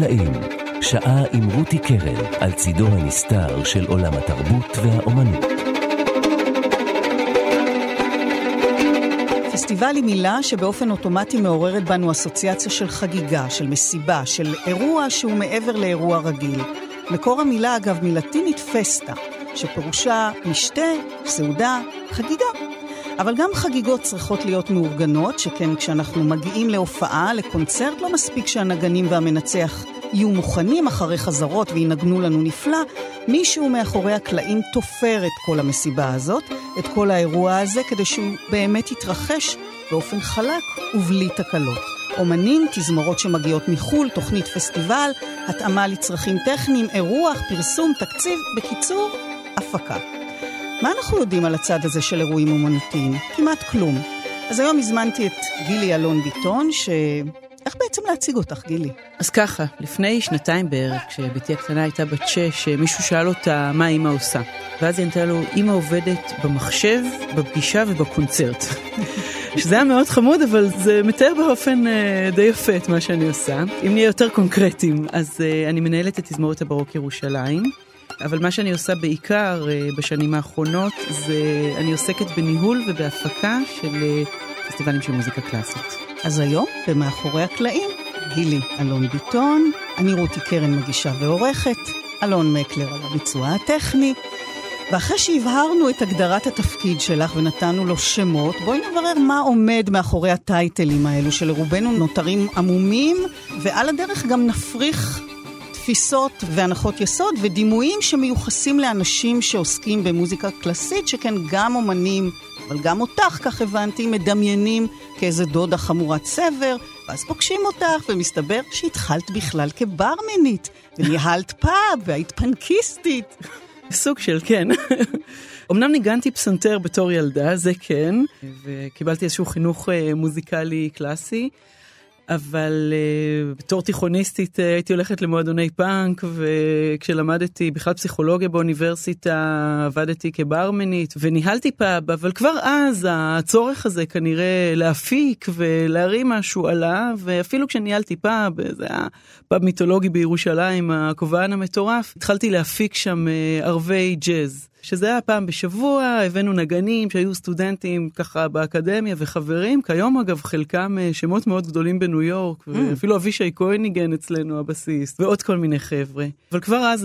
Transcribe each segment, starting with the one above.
הקלעים, שעה עם רותי קרן על צידו הנסתר של עולם התרבות והאומנות. פסטיבל היא מילה שבאופן אוטומטי מעוררת בנו אסוציאציה של חגיגה, של מסיבה, של אירוע שהוא מעבר לאירוע רגיל. מקור המילה אגב מלטינית פסטה, שפירושה משתה, סעודה, חגיגה. אבל גם חגיגות צריכות להיות מאורגנות, שכן כשאנחנו מגיעים להופעה, לקונצרט, לא מספיק שהנגנים והמנצח יהיו מוכנים אחרי חזרות וינגנו לנו נפלא, מישהו מאחורי הקלעים תופר את כל המסיבה הזאת, את כל האירוע הזה, כדי שהוא באמת יתרחש באופן חלק ובלי תקלות. אומנים, תזמורות שמגיעות מחול, תוכנית פסטיבל, התאמה לצרכים טכניים, אירוח, פרסום, תקציב, בקיצור, הפקה. מה אנחנו יודעים על הצד הזה של אירועים אומנותיים? כמעט כלום. אז היום הזמנתי את גילי אלון ביטון, איך בעצם להציג אותך, גילי? אז ככה, לפני שנתיים בערך, כשביתי הקטנה הייתה בת 6, מישהו שאל אותה מה אמא עושה. ואז היא נתנה לו, אמא עובדת במחשב, בפגישה ובקונצרט. שזה היה מאוד חמוד, אבל זה מתאר באופן די יפה את מה שאני עושה. אם נהיה יותר קונקרטיים, אז אני מנהלת את תזמורת הברוק ירושלים. אבל מה שאני עושה בעיקר בשנים האחרונות, זה אני עוסקת בניהול ובהפקה של פסטיבלים של מוזיקה קלאסית. אז היום, במאחורי הקלעים, גילי אלון ביטון, אני רותי קרן מגישה ועורכת, אלון מקלר על הביצוע הטכני, ואחרי שהבהרנו את הגדרת התפקיד שלך ונתנו לו שמות, בואי נברר מה עומד מאחורי הטייטלים האלו שלרובנו נותרים עמומים, ועל הדרך גם נפריך תפיסות והנחות יסוד ודימויים שמיוחסים לאנשים שעוסקים במוזיקה קלאסית, שכן גם אומנים, אבל גם אותך, כך הבנתי, מדמיינים כאיזה דודה חמורת סבר, ואז פוגשים אותך ומסתבר שהתחלת בכלל כברמנית, וניהלת פאב והיית פנקיסטית. סוג של כן. אמנם ניגנתי פסנתר בתור ילדה, זה כן, וקיבלתי איזשהו חינוך מוזיקלי קלאסי, אבל בתור תיכוניסטית הייתי הולכת למועדוני פאנק, וכשלמדתי בכלל פסיכולוגיה באוניברסיטה, עבדתי כברמנית, וניהלתי פאב, אבל כבר אז הצורך הזה כנראה להפיק ולהרים משהו עלה, ואפילו כשניהלתי פאב, זה היה פאב מיתולוגי בירושלים, הכובען המטורף, התחלתי להפיק שם ערבי ג'אז. שזה היה פעם בשבוע, הבאנו נגנים שהיו סטודנטים ככה באקדמיה וחברים, כיום אגב חלקם שמות מאוד גדולים בניו יורק, ואפילו אבישי כהן ניגן אצלנו הבסיס, ועוד כל מיני חבר'ה. אבל כבר אז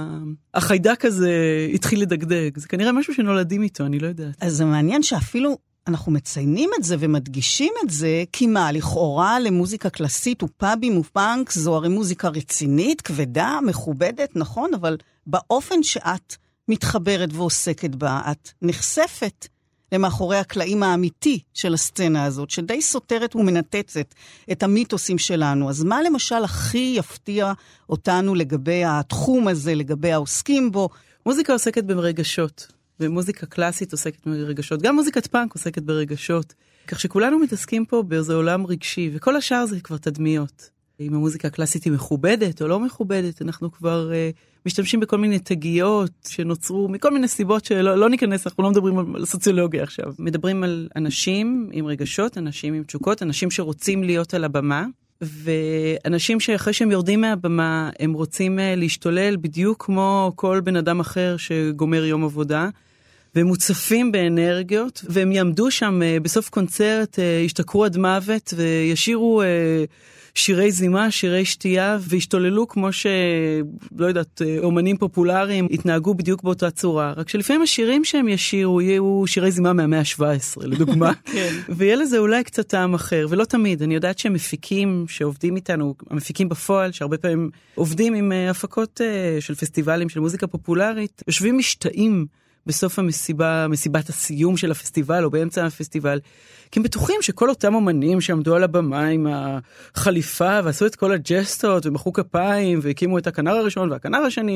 החיידק הזה התחיל לדגדג, זה כנראה משהו שנולדים איתו, אני לא יודעת. אז זה מעניין שאפילו אנחנו מציינים את זה ומדגישים את זה, כי מה, לכאורה למוזיקה קלאסית ופאבים ופאנק, זו הרי מוזיקה רצינית, כבדה, מכובדת, נכון, אבל באופן שאת מתחברת ועוסקת בה, את נחשפת למאחורי הקלעים האמיתי של הסצנה הזאת, שדי סותרת ומנתצת את המיתוסים שלנו. אז מה למשל הכי יפתיע אותנו לגבי התחום הזה, לגבי העוסקים בו? מוזיקה עוסקת ברגשות, ומוזיקה קלאסית עוסקת ברגשות. גם מוזיקת פאנק עוסקת ברגשות. כך שכולנו מתעסקים פה באיזה עולם רגשי, וכל השאר זה כבר תדמיות. אם המוזיקה הקלאסית היא מכובדת או לא מכובדת, אנחנו כבר משתמשים בכל מיני תגיות שנוצרו מכל מיני סיבות שלא ניכנס, אנחנו לא מדברים על סוציולוגיה עכשיו. מדברים על אנשים עם רגשות, אנשים עם תשוקות, אנשים שרוצים להיות על הבמה, ואנשים שאחרי שהם יורדים מהבמה, הם רוצים להשתולל בדיוק כמו כל בן אדם אחר שגומר יום עבודה, והם מוצפים באנרגיות, והם יעמדו שם בסוף קונצרט, ישתכרו עד מוות, וישירו שירי זימה, שירי שתייה, והשתוללו כמו לא יודעת, אומנים פופולריים התנהגו בדיוק באותה צורה. רק שלפעמים השירים שהם ישירו יהיו שירי זימה מהמאה ה-17, לדוגמה. ויהיה לזה אולי קצת טעם אחר, ולא תמיד. אני יודעת שמפיקים שעובדים איתנו, המפיקים בפועל, שהרבה פעמים עובדים עם הפקות של פסטיבלים של מוזיקה פופולרית, יושבים משתאים בסוף מסיבת הסיום של הפסטיבל או באמצע הפסטיבל, כי הם בטוחים שכל אותם אומנים שעמדו על הבמה עם החליפה ועשו את כל הג'סטות ומחאו כפיים והקימו את הכנר הראשון והכנר השני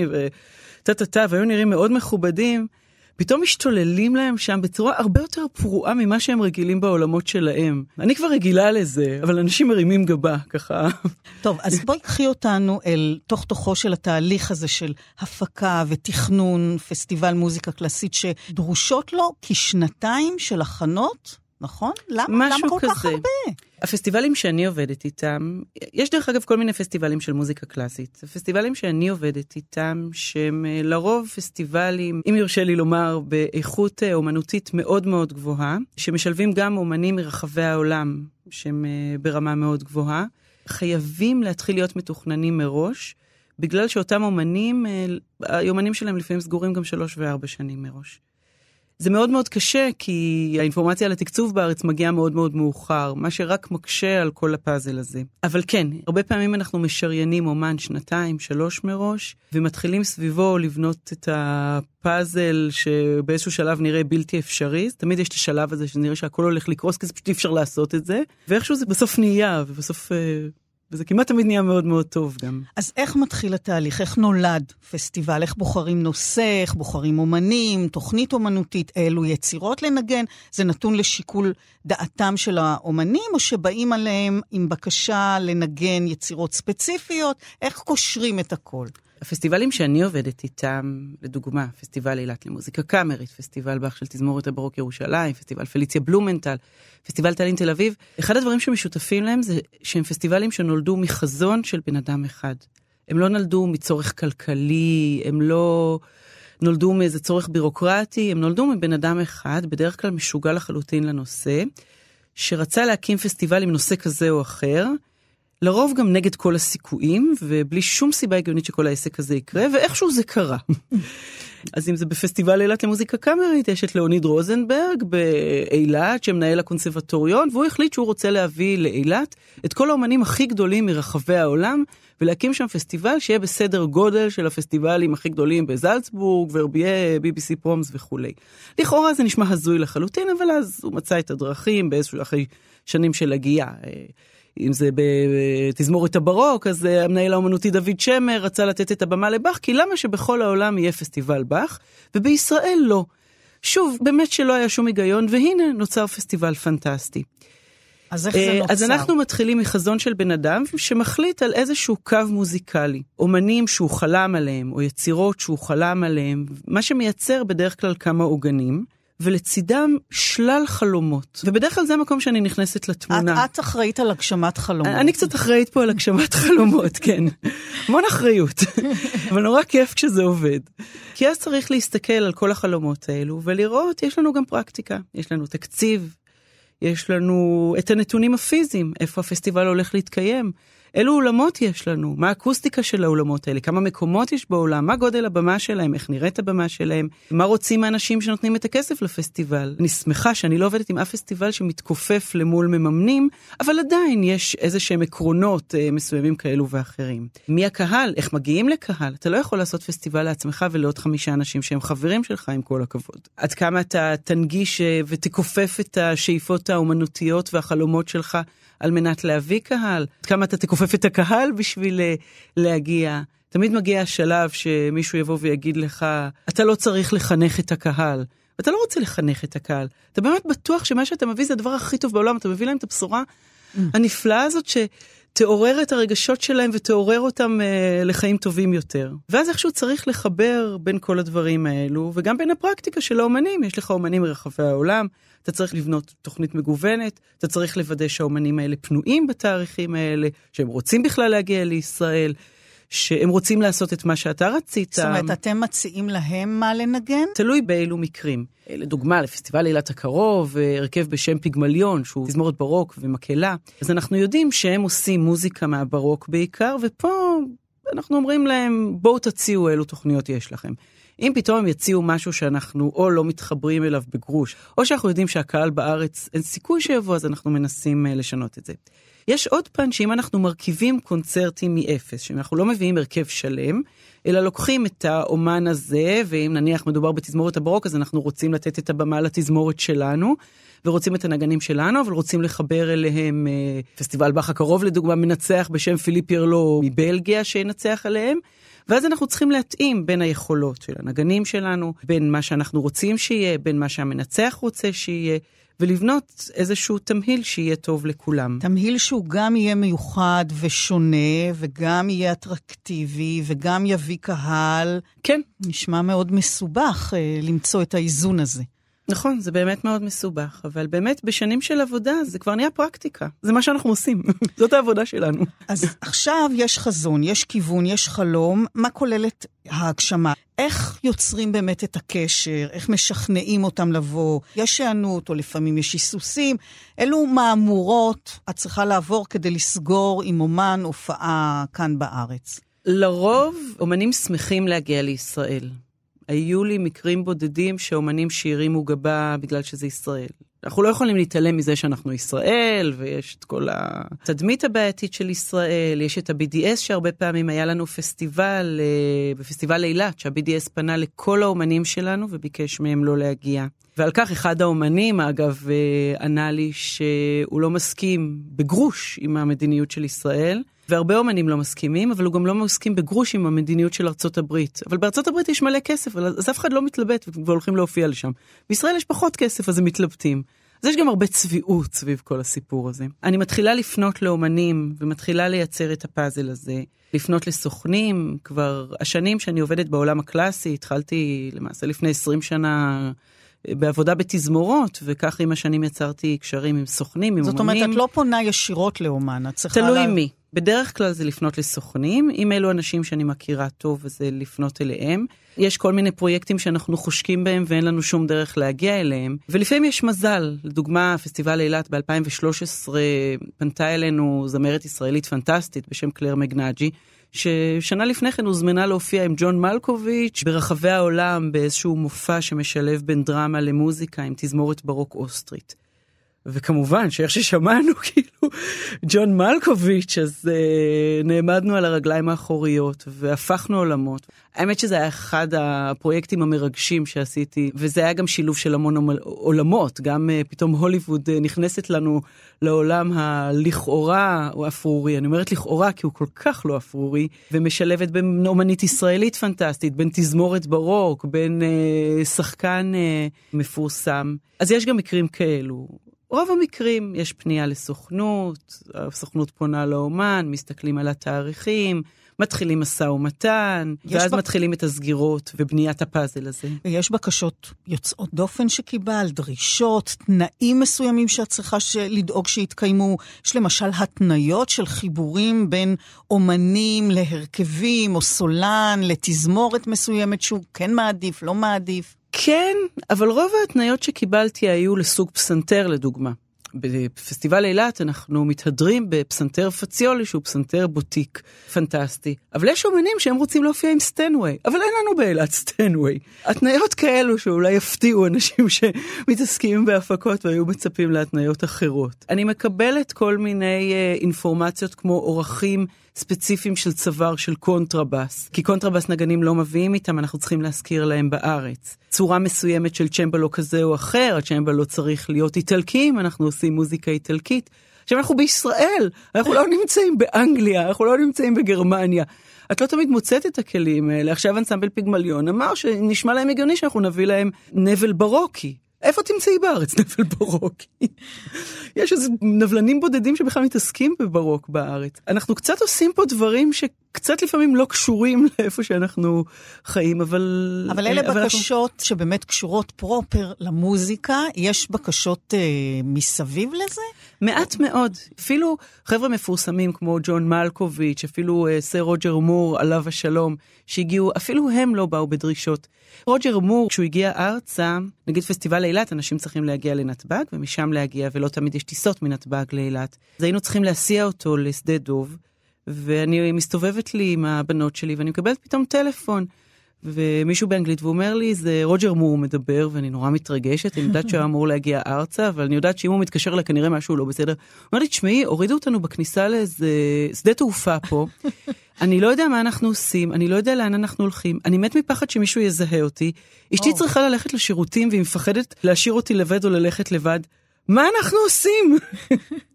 והיו נראים מאוד מכובדים, פתאום משתוללים להם שם בצורה הרבה יותר פרועה ממה שהם רגילים בעולמות שלהם. אני כבר רגילה לזה, אבל אנשים מרימים גבה, ככה. טוב, אז בואי קחי אותנו אל תוכו של התהליך הזה של הפקה ותכנון פסטיבל מוזיקה קלאסית, שדרושות לו כשנתיים של הכנות, נכון? למה כל כך הרבה? הפסטיבלים שאני עובדת איתם, יש דרך אגב כל מיני פסטיבלים של מוזיקה קלאסית. הפסטיבלים שאני עובדת איתם, שהם לרוב פסטיבלים, אם יורשה לי לומר, באיכות אומנותית מאוד מאוד גבוהה, שמשלבים גם אומנים מרחבי העולם, שהם ברמה מאוד גבוהה, חייבים להתחיל להיות מתוכננים מראש, בגלל שאותם אומנים, היומנים שלהם לפעמים סגורים גם 3 ו4 שנים מראש. זה מאוד מאוד קשה, כי האינפורמציה על התקצוב בארץ מגיעה מאוד מאוד מאוחר, מה שרק מקשה על כל הפאזל הזה. אבל כן, הרבה פעמים אנחנו משריינים אומן 2, 3 מראש, ומתחילים סביבו לבנות את הפאזל שבאיזשהו שלב נראה בלתי אפשרי. תמיד יש את השלב הזה שנראה שהכל הולך לקרוס, כי זה פשוט אי אפשר לעשות את זה. ואיכשהו זה בסוף נהיה, ובסוף... וזה כמעט תמיד נהיה מאוד מאוד טוב גם. אז איך מתחיל התהליך? איך נולד פסטיבל? איך בוחרים נושא? איך בוחרים אומנים? תוכנית אומנותית? אילו יצירות לנגן? זה נתון לשיקול דעתם של האומנים, או שבאים עליהם עם בקשה לנגן יצירות ספציפיות? איך קושרים את הכל? הפסטיבלים שאני עובדת איתם, לדוגמה, פסטיבל אילת למוזיקה קאמרית, פסטיבל באח של תזמורת הברוק ירושלים, פסטיבל פליציה בלומנטל, פסטיבל טלין תל אביב, אחד הדברים שמשותפים להם זה שהם פסטיבלים שנולדו מחזון של בן אדם אחד. הם לא נולדו מצורך כלכלי, הם לא נולדו מאיזה צורך בירוקרטי, הם נולדו מבן אדם אחד, בדרך כלל משוגע לחלוטין לנושא, שרצה להקים פסטיבל עם נושא כזה או אחר, לרוב גם נגד כל הסיכויים, ובלי שום סיבה הגיונית שכל העסק הזה יקרה, ואיכשהו זה קרה. אז אם זה בפסטיבל אילת למוזיקה קאמרית, יש את ליאוניד רוזנברג באילת, שמנהל הקונסרבטוריון, והוא החליט שהוא רוצה להביא לאילת את כל האומנים הכי גדולים מרחבי העולם, ולהקים שם פסטיבל שיהיה בסדר גודל של הפסטיבלים הכי גדולים בזלצבורג, ורבייה, BBC פרומס וכו'. לכאורה זה נשמע הזוי לחלוטין, אבל אז הוא מצא את הדרכים באיזשהו אחרי שנים של הגיעה. אם זה בתזמורת הברוק, אז המנהל האומנותי דוד שמר רצה לתת את הבמה לבח, כי למה שבכל העולם יהיה פסטיבל בח, ובישראל לא. שוב, באמת שלא היה שום היגיון, והנה נוצר פסטיבל פנטסטי. אז איך זה נוצר? אז אנחנו מתחילים מחזון של בן אדם, שמחליט על איזשהו קו מוזיקלי. אומנים שהוא חלם עליהם, או יצירות שהוא חלם עליהם, מה שמייצר בדרך כלל כמה עוגנים, ולצידם שלל חלומות. ובדרך כלל זה המקום שאני נכנסת לתמונה. את אחראית על הגשמת חלומות. אני קצת אחראית פה על הגשמת חלומות, כן. המון אחריות. אבל נורא כיף כשזה עובד. כי אז צריך להסתכל על כל החלומות האלו, ולראות, יש לנו גם פרקטיקה. יש לנו תקציב, יש לנו את הנתונים הפיזיים, איפה הפסטיבל הולך להתקיים. אילו אולמות יש לנו? מה האקוסטיקה של האולמות האלה? כמה מקומות יש בעולם? מה גודל הבמה שלהם? איך נראית הבמה שלהם? מה רוצים האנשים שנותנים את הכסף לפסטיבל? אני שמחה שאני לא עובדת עם אף פסטיבל שמתכופף למול מממנים, אבל עדיין יש איזה שהם עקרונות מסוימים כאלו ואחרים. מי הקהל? איך מגיעים לקהל? אתה לא יכול לעשות פסטיבל לעצמך ולעוד 5 אנשים שהם חברים שלך עם כל הכבוד. עד כמה אתה תנגיש ותכופף את השאיפות האומנותיות והחלומות שלך על מנת להביא קהל, כמה אתה תכופף את הקהל בשביל להגיע. תמיד מגיע השלב שמישהו יבוא ויגיד לך, אתה לא צריך לחנך את הקהל, ואתה לא רוצה לחנך את הקהל. אתה באמת בטוח שמה שאתה מביא זה הדבר הכי טוב בעולם, אתה מביא להם את הבשורה הנפלאה הזאת שתעורר את הרגשות שלהם ותעורר אותם לחיים טובים יותר. ואז איכשהו צריך לחבר בין כל הדברים האלו, וגם בין הפרקטיקה של האומנים. יש לך אומנים מרחבי העולם, אתה צריך לבנות תוכנית מגוונת, אתה צריך לוודא שהאומנים האלה פנויים בתאריכים האלה, שהם רוצים בכלל להגיע לישראל, שהם רוצים לעשות את מה שאתה רצית. זאת אומרת, אתם מציעים להם מה לנגן? תלוי באילו מקרים. לדוגמה, לפסטיבל אילת הקרוב, הרכב בשם פיגמליון, שהוא תזמורת ברוק ומקהלה. אז אנחנו יודעים שהם עושים מוזיקה מהברוק בעיקר, ופה אנחנו אומרים להם, בואו תציעו אילו תוכניות יש לכם. אם פתאום הם יציעו משהו שאנחנו או לא מתחברים אליו בגרוש, או שאנחנו יודעים שהקהל בארץ אין סיכוי שיבוא, אז אנחנו מנסים לשנות את זה. יש עוד פן שאם אנחנו מרכיבים קונצרטים מאפס, שאנחנו לא מביאים הרכב שלם, אלא לוקחים את האומן הזה, ואם נניח מדובר בתזמורת הברוק, אז אנחנו רוצים לתת את הבמה לתזמורת שלנו, ורוצים את הנגנים שלנו, אבל רוצים לחבר אליהם פסטיבל באח הקרוב, לדוגמה מנצח בשם פיליפ ירלו מבלגיה שינצח עליהם, ואז אנחנו צריכים להתאים בין היכולות של הנגנים שלנו, בין מה שאנחנו רוצים שיהיה, בין מה שהמנצח רוצה שיהיה, ולבנות איזשהו תמהיל שיהיה טוב לכולם. תמהיל שהוא גם יהיה מיוחד ושונה, וגם יהיה אטרקטיבי, וגם יביא קהל. כן. נשמע מאוד מסובך למצוא את האיזון הזה. נכון, זה באמת מאוד מסובך, אבל באמת בשנים של עבודה זה כבר נהיה פרקטיקה. זה מה שאנחנו עושים, זאת העבודה שלנו. אז עכשיו יש חזון, יש כיוון, יש חלום, מה כוללת ההגשמה? איך יוצרים באמת את הקשר? איך משכנעים אותם לבוא? יש שענות, או לפעמים יש היסוסים. אלו מאמורות את צריכה לעבור כדי לסגור עם אומן הופעה כאן בארץ? לרוב, אומנים שמחים להגיע לישראל. היו לי מקרים בודדים שאומנים שהרימו גבה בגלל שזה ישראל. אנחנו לא יכולים להתעלם מזה שאנחנו ישראל, ויש את כל התדמית הבעייתית של ישראל, יש את ה-BDS שהרבה פעמים היה לנו פסטיבל, בפסטיבל אילת, שה-BDS פנה לכל האומנים שלנו וביקש מהם לא להגיע. ועל כך אחד האומנים, אגב, ענה לי שהוא לא מסכים בגרוש עם המדיניות של ישראל, והרבה אומנים לא מסכימים, אבל הוא גם לא מסכים בגרוש עם המדיניות של ארצות הברית. אבל בארצות הברית יש מלא כסף, אז אף אחד לא מתלבט והולכים להופיע לשם. בישראל יש פחות כסף, אז הם מתלבטים. אז יש גם הרבה צביעות סביב כל הסיפור הזה. אני מתחילה לפנות לאומנים, ומתחילה לייצר את הפאזל הזה. לפנות לסוכנים, כבר השנים שאני עובדת בעולם הקלאסי, התחלתי למעשה לפני 20 שנה בעבודה בתזמורות, וכך עם השנים יצרתי קשרים עם סוכנים, עם זאת אומנים. זאת אומרת, את לא פונה ישירות לאומן, את צריכה... תלוי מי. בדרך כלל זה לפנות לסוכנים, אם אלו אנשים שאני מכירה טוב, זה לפנות אליהם. יש כל מיני פרויקטים שאנחנו חושקים בהם, ואין לנו שום דרך להגיע אליהם. ולפעמים יש מזל. לדוגמה, פסטיבל אילת ב-2013 פנתה אלינו זמרת ישראלית פנטסטית בשם קלר מגנאג'י, ששנה לפני כן הוזמנה להופיע עם ג'ון מלקוביץ' ברחבי העולם באיזשהו מופע שמשלב בין דרמה למוזיקה עם תזמורת ברוק אוסטרית. וכמובן שאיך ששמענו כאילו ג'ון מלקוביץ', אז נעמדנו על הרגליים האחוריות והפכנו עולמות. האמת שזה היה אחד הפרויקטים המרגשים שעשיתי, וזה היה גם שילוב של המון עולמות, גם פתאום הוליווד נכנסת לנו לעולם הלכאורה או אפרורי, אני אומרת לכאורה כי הוא כל כך לא אפרורי, ומשלבת בין אומנית ישראלית פנטסטית, בין תזמורת ברוק, בין שחקן מפורסם. אז יש גם מקרים כאלו. רוב המקרים יש פנייה לסוכנות, הסוכנות פונה לאומן, מסתכלים על התאריכים, מתחילים משא ומתן, ואז מתחילים את הסגירות ובניית הפאזל הזה. ויש בקשות יוצאות דופן שקיבל, דרישות, תנאים מסוימים שאת צריכה לדאוג שיתקיימו. יש למשל התניות של חיבורים בין אומנים להרכבים או סולן, לתזמורת מסוימת שהוא כן מעדיף, לא מעדיף. כן, אבל רוב ההתניות שקיבלתי היו לסוג פסנתר לדוגמה. בפסטיבל אילת אנחנו מתהדרים בפסנתר פציולי, שהוא פסנתר בוטיק פנטסטי. אבל יש אומנים שהם רוצים להופיע עם סטנווי, אבל אין לנו באילת סטנווי. התניות כאלו שאולי יפתיעו אנשים שמתעסקים בהפקות והיו מצפים להתניות אחרות. אני מקבלת כל מיני אינפורמציות כמו אורחים ספציפיים של צוואר של קונטרבס, כי קונטרבס נגנים לא מביאים איתם, אנחנו צריכים להזכיר להם בארץ. צורה מסוימת של צ'מבלו כזה או אחר, הצ'מבלו צריך להיות איטלקים, אנחנו עושים מוזיקה איטלקית. עכשיו אנחנו בישראל, אנחנו לא נמצאים באנגליה, אנחנו לא נמצאים בגרמניה. את לא תמיד מוצאת את הכלים האלה. עכשיו אנסמבל פיגמליון אמר שנשמע להם הגיוני שאנחנו נביא להם נבל ברוקי. איפה תמצאי בארץ נבל ברוקי? יש איזה נבלנים בודדים שבכלל מתעסקים בברוק בארץ. אנחנו קצת עושים פה דברים שקצת לפעמים לא קשורים לאיפה שאנחנו חיים, אבל אלה בקשות שבאמת קשורות פרופר למוזיקה. יש בקשות מסביב לזה? מעט מאוד. אפילו חבר'ה מפורסמים כמו ג'ון מלקוביץ', אפילו סר רוג'ר מור, עליו השלום, שהגיעו, אפילו הם לא באו בדרישות. רוג'ר מור, כשהוא הגיע ארצה, נגיד פסטיבל אילת, אנשים צריכים להגיע לנתב"ג, ומשם להגיע, ולא תמיד יש טיסות מנתב"ג לאילת. אז היינו צריכים להסיע אותו לשדה דוב, ואני מסתובבת לי עם הבנות שלי, ואני מקבלת פתאום טלפון, ומישהו באנגלית, והוא אומר לי, זה רוג'ר מור מדבר, ואני נורא מתרגשת, אני יודעת שהוא אמור להגיע ארצה, אבל אני יודעת שאם הוא מתקשר לה, כנראה משהו לא בסדר. הוא אומר לי, תשמעי, הורידו אותנו בכניסה לאיזה שדה תעופה פה, אני לא יודע מה אנחנו עושים, אני לא יודע לאן אנחנו הולכים, אני מת מפחד שמישהו יזהה אותי, אשתי צריכה ללכת לשירותים, והיא מפחדת להשאיר אותי לבד או ללכת לבד, מה אנחנו עושים?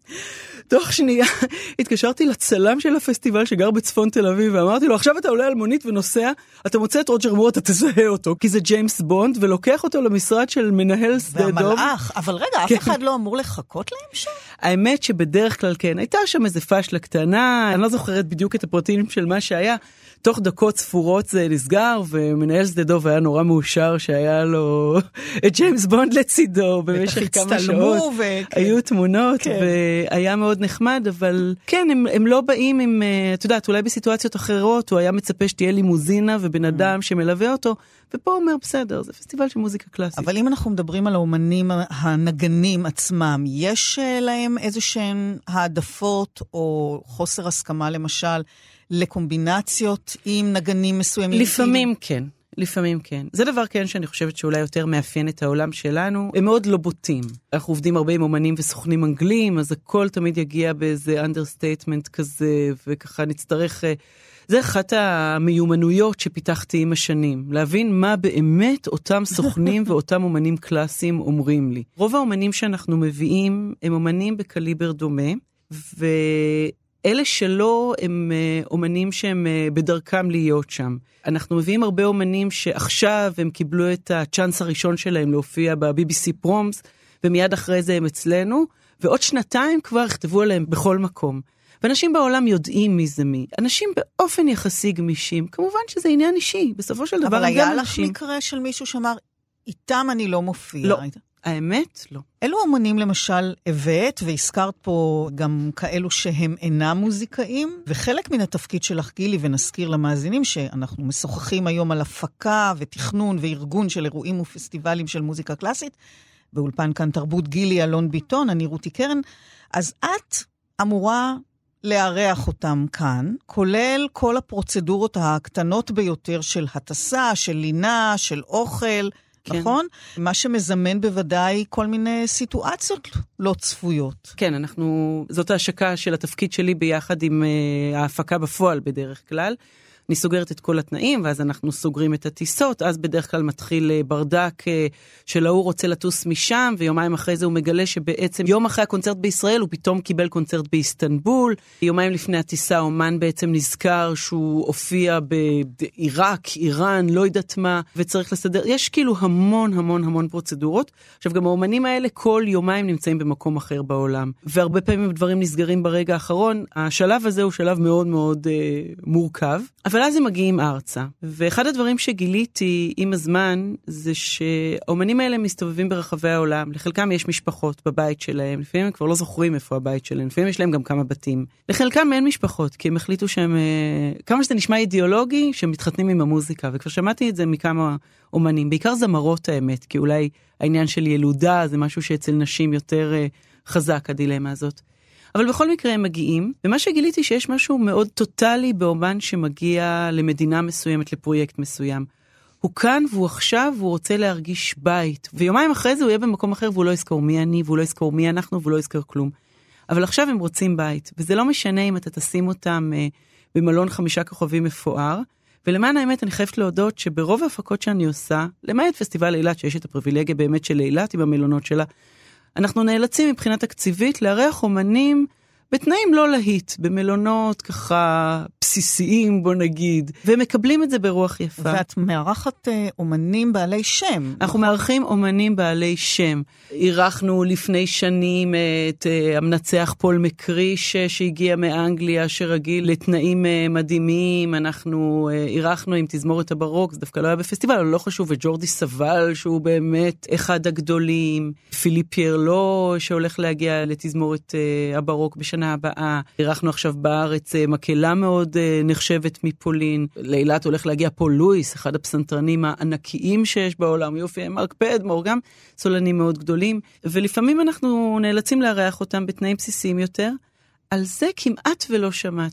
תוך שנייה התקשרתי לצלם של הפסטיבל שגר בצפון תל אביב, ואמרתי לו, עכשיו אתה עולה על מונית ונוסע, אתה מוצא את רוג'ר מור, אתה תזהה אותו, כי זה ג'יימס בונד, ולוקח אותו למשרד של מנהל שדה דוב. והמלאך, אבל רגע, אף אחד לא אמור לחכות להם שם? האמת שבדרך כלל כן, הייתה שם איזה פשלה קטנה, אני לא זוכרת בדיוק את הפרטים של מה שהיה, תוך דקות ספורות זה נסגר, ומנהל שדה דוב היה נורא מאושר שהיה לו את ג'יימס בונד לצידו במשך כמה שעות. היו תמונות, והיה מאוד נחמד, אבל כן, הם לא באים עם, את יודעת, אולי בסיטואציות אחרות, הוא היה מצפה שתהיה לימוזינה ובן אדם שמלווה אותו, ופה הוא אומר, בסדר, זה פסטיבל של מוזיקה קלאסית. אבל אם אנחנו מדברים על האומנים הנגנים עצמם, יש להם איזשהן העדפות או חוסר הסכמה, למשל, לקומבינציות עם נגנים מסוימים? לפעמים כן. לפעמים כן. זה דבר כן שאני חושבת שאולי יותר מאפיין את העולם שלנו. הם מאוד לא בוטים. אנחנו עובדים הרבה עם אומנים וסוכנים אנגלים, אז הכל תמיד יגיע באיזה understatement כזה, וככה נצטרך... זה אחת המיומנויות שפיתחתי עם השנים. להבין מה באמת אותם סוכנים ואותם אומנים קלאסיים אומרים לי. רוב האומנים שאנחנו מביאים הם אומנים בקליבר דומה, אלה שלא הם אומנים שהם בדרכם להיות שם. אנחנו מביאים הרבה אומנים שעכשיו הם קיבלו את הצ'אנס הראשון שלהם להופיע ב-BBC פרומס, ומיד אחרי זה הם אצלנו, ועוד שנתיים כבר יכתבו עליהם בכל מקום. ואנשים בעולם יודעים מי זה מי. אנשים באופן יחסי גמישים. כמובן שזה עניין אישי. בסופו של דבר אבל גם היה אנשים... לך מקרה של מישהו שאמר, איתם אני לא מופיע. לא. האמת, לא. אלו אומנים למשל הבאת, והזכרת פה גם כאלו שהם אינם מוזיקאים, וחלק מן התפקיד שלך גילי, ונזכיר למאזינים שאנחנו משוחחים היום על הפקה ותכנון וארגון של אירועים ופסטיבלים של מוזיקה קלאסית, באולפן כאן תרבות גילי אלון ביטון, אני רותי קרן, אז את אמורה לארח אותם כאן, כולל כל הפרוצדורות הקטנות ביותר של הטסה, של לינה, של אוכל, כן. נכון? מה שמזמן בוודאי כל מיני סיטואציות לא צפויות. כן, זאת ההשקה של התפקיד שלי ביחד עם ההפקה בפועל בדרך כלל. אני סוגרת את כל התנאים, ואז אנחנו סוגרים את הטיסות, אז בדרך כלל מתחיל ברדק של ההוא רוצה לטוס משם, ויומיים אחרי זה הוא מגלה שבעצם יום אחרי הקונצרט בישראל, הוא פתאום קיבל קונצרט באיסטנבול, יומיים לפני הטיסה, אומן בעצם נזכר שהוא הופיע בעיראק, איראן, לא יודעת מה, וצריך לסדר, יש כאילו המון המון המון פרוצדורות, עכשיו גם האומנים האלה כל יומיים נמצאים במקום אחר בעולם, והרבה פעמים דברים נסגרים ברגע האחרון, השלב הזה הוא שלב מאוד מאוד מורכב, אבל אז הם מגיעים ארצה, ואחד הדברים שגיליתי עם הזמן, זה שהאומנים האלה מסתובבים ברחבי העולם, לחלקם יש משפחות בבית שלהם, לפעמים הם כבר לא זוכרים איפה הבית שלהם, לפעמים יש להם גם כמה בתים. לחלקם אין משפחות, כי הם החליטו שהם, כמה שזה נשמע אידיאולוגי, שהם מתחתנים עם המוזיקה, וכבר שמעתי את זה מכמה אומנים, בעיקר זמרות האמת, כי אולי העניין של ילודה, זה משהו שאצל נשים יותר חזק, הדילמה הזאת. אבל בכל מקרה הם מגיעים, ומה שגיליתי שיש משהו מאוד טוטלי באומן שמגיע למדינה מסוימת, לפרויקט מסוים. הוא כאן והוא עכשיו, והוא רוצה להרגיש בית. ויומיים אחרי זה הוא יהיה במקום אחר, והוא לא יזכור מי אני, והוא לא יזכור מי אנחנו, והוא לא יזכור כלום. אבל עכשיו הם רוצים בית, וזה לא משנה אם אתה תשים אותם במלון 5 כוכבים מפואר, ולמען האמת אני חייבת להודות שברוב ההפקות שאני עושה, למעט פסטיבל אילת, שיש את הפריבילגיה באמת של אילת עם המלונות שלה, אנחנו נאלצים מבחינה תקציבית לארח אומנים בתנאים לא להיט, במלונות ככה בסיסיים בוא נגיד, ומקבלים את זה ברוח יפה. ואת מארחת אומנים בעלי שם. אנחנו מארחים אומנים בעלי שם. אירחנו לפני שנים את המנצח פול מקריש שהגיע מאנגליה, שרגיל לתנאים מדהימים. אנחנו אירחנו עם תזמורת הברוק, זה דווקא לא היה בפסטיבל, אבל לא חשוב, וג'ורדי סבל שהוא באמת אחד הגדולים, פיליפ פירלו שהולך להגיע לתזמורת הברוק בשנה הבאה. אירחנו עכשיו בארץ מקהלה מאוד נחשבת מפולין. לאילת הולך להגיע פול לואיס, אחד הפסנתרנים הענקיים שיש בעולם, יופי, מרק פדמור, גם סולנים מאוד גדולים, ולפעמים אנחנו נאלצים לארח אותם בתנאים בסיסיים יותר. על זה כמעט ולא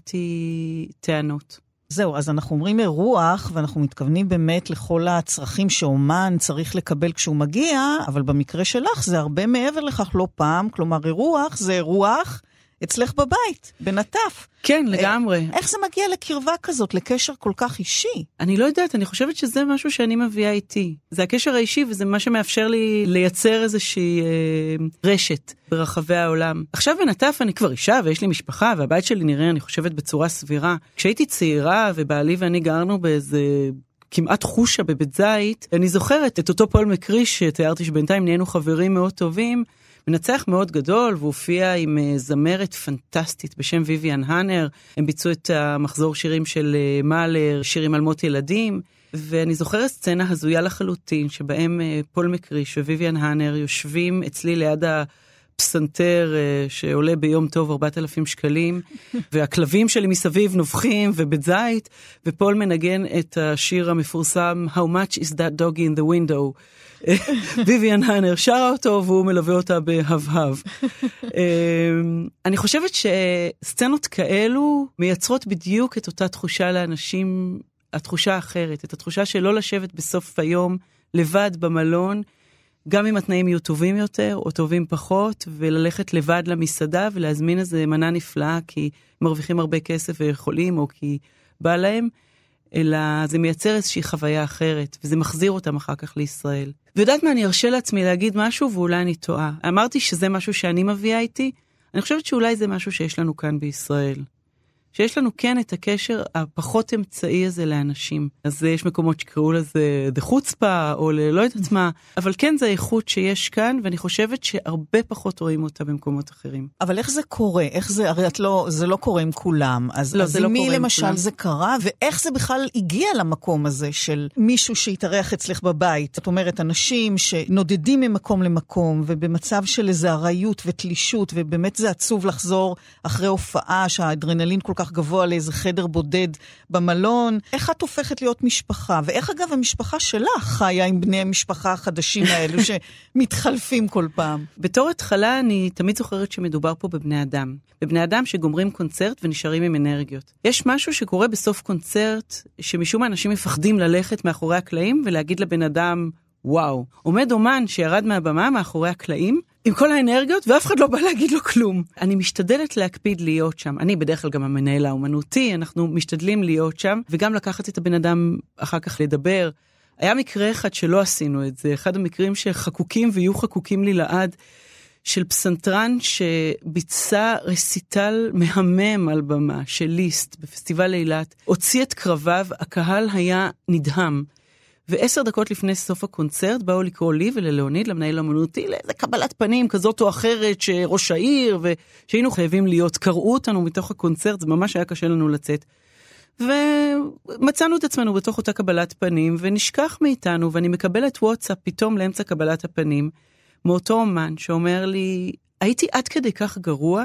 שמעתי טענות. זהו, אז אנחנו אומרים אירוח, ואנחנו מתכוונים באמת לכל הצרכים שאומן צריך לקבל כשהוא מגיע, אבל במקרה שלך זה הרבה מעבר לכך לא פעם, כלומר אירוח זה אירוח אצלך בבית, בנטף. כן, לגמרי. איך זה מגיע לקרבה כזאת, לקשר כל כך אישי? אני לא יודעת, אני חושבת שזה משהו שאני מביאה איתי. זה הקשר האישי, וזה מה שמאפשר לי לייצר איזושהי רשת ברחבי העולם. עכשיו בנטף אני כבר אישה, ויש לי משפחה, והבית שלי נראה, אני חושבת, בצורה סבירה. כשהייתי צעירה, ובעלי ואני גרנו באיזה כמעט חושה בבית זית, אני זוכרת את אותו פול מקריש שתיארתי שבינתיים נהיינו חברים מאוד טובים, מנצח מאוד גדול, והופיע עם זמרת פנטסטית בשם ויויאן הנר. הם ביצעו את המחזור שירים של מאלר, שירים על מות ילדים, ואני זוכרת סצנה הזויה לחלוטין, שבהם פול מקריש וויויאן הנר יושבים אצלי ליד הפסנתר שעולה ביום טוב 4,000 שקלים, והכלבים שלי מסביב נובחים ובית זית, ופול מנגן את השיר המפורסם How much is that dog in the window? ויויאן הנר שרה אותו והוא מלווה אותה בהבהב. אני חושבת שסצנות כאלו מייצרות בדיוק את אותה תחושה לאנשים, התחושה האחרת, את התחושה שלא לשבת בסוף היום לבד במלון, גם אם התנאים יהיו טובים יותר או טובים פחות, וללכת לבד למסעדה ולהזמין איזה מנה נפלאה כי מרוויחים הרבה כסף ויכולים או כי בא להם, אלא זה מייצר איזושהי חוויה אחרת, וזה מחזיר אותם אחר כך לישראל. ויודעת מה, אני ארשה לעצמי להגיד משהו, ואולי אני טועה. אמרתי שזה משהו שאני מביאה איתי, אני חושבת שאולי זה משהו שיש לנו כאן בישראל. שיש לנו כן את הקשר הפחות אמצעי הזה לאנשים. אז יש מקומות שקראו לזה חוצפה, או לא יודעת מה, אבל כן זה איכות שיש כאן, ואני חושבת שהרבה פחות רואים אותה במקומות אחרים. אבל איך זה קורה? איך זה, הרי זה לא קורה עם כולם. אז מי למשל זה קרה, ואיך זה בכלל הגיע למקום הזה של מישהו שהתארח אצלך בבית? זאת אומרת, אנשים שנודדים ממקום למקום, ובמצב של איזו הרעיות ותלישות, ובאמת זה עצוב לחזור אחרי הופעה שהאדרנלין כל כך גבוה לאיזה חדר בודד במלון. איך את הופכת להיות משפחה? ואיך אגב המשפחה שלך חיה עם בני המשפחה החדשים האלו שמתחלפים כל פעם? בתור התחלה אני תמיד זוכרת שמדובר פה בבני אדם. בבני אדם שגומרים קונצרט ונשארים עם אנרגיות. יש משהו שקורה בסוף קונצרט שמשום האנשים מפחדים ללכת מאחורי הקלעים ולהגיד לבן אדם וואו. עומד אומן שירד מהבמה מאחורי הקלעים עם כל האנרגיות, ואף אחד לא בא להגיד לו כלום. אני משתדלת להקפיד להיות שם. אני בדרך כלל גם המנהל האומנותי, אנחנו משתדלים להיות שם, וגם לקחת את הבן אדם אחר כך לדבר. היה מקרה אחד שלא עשינו את זה, אחד המקרים שחקוקים ויהיו חקוקים לי לעד, של פסנתרן שביצע רסיטל מהמם על במה, של ליסט, בפסטיבל אילת, הוציא את קרביו, הקהל היה נדהם. ו10 דקות לפני סוף הקונצרט באו לקרוא לי וללאוניד, למנהל האומנותי, לאיזה קבלת פנים כזאת או אחרת שראש העיר, ושהיינו חייבים להיות, קראו אותנו מתוך הקונצרט, זה ממש היה קשה לנו לצאת. ומצאנו את עצמנו בתוך אותה קבלת פנים, ונשכח מאיתנו, ואני מקבלת וואטסאפ פתאום לאמצע קבלת הפנים, מאותו אומן שאומר לי, הייתי עד כדי כך גרוע,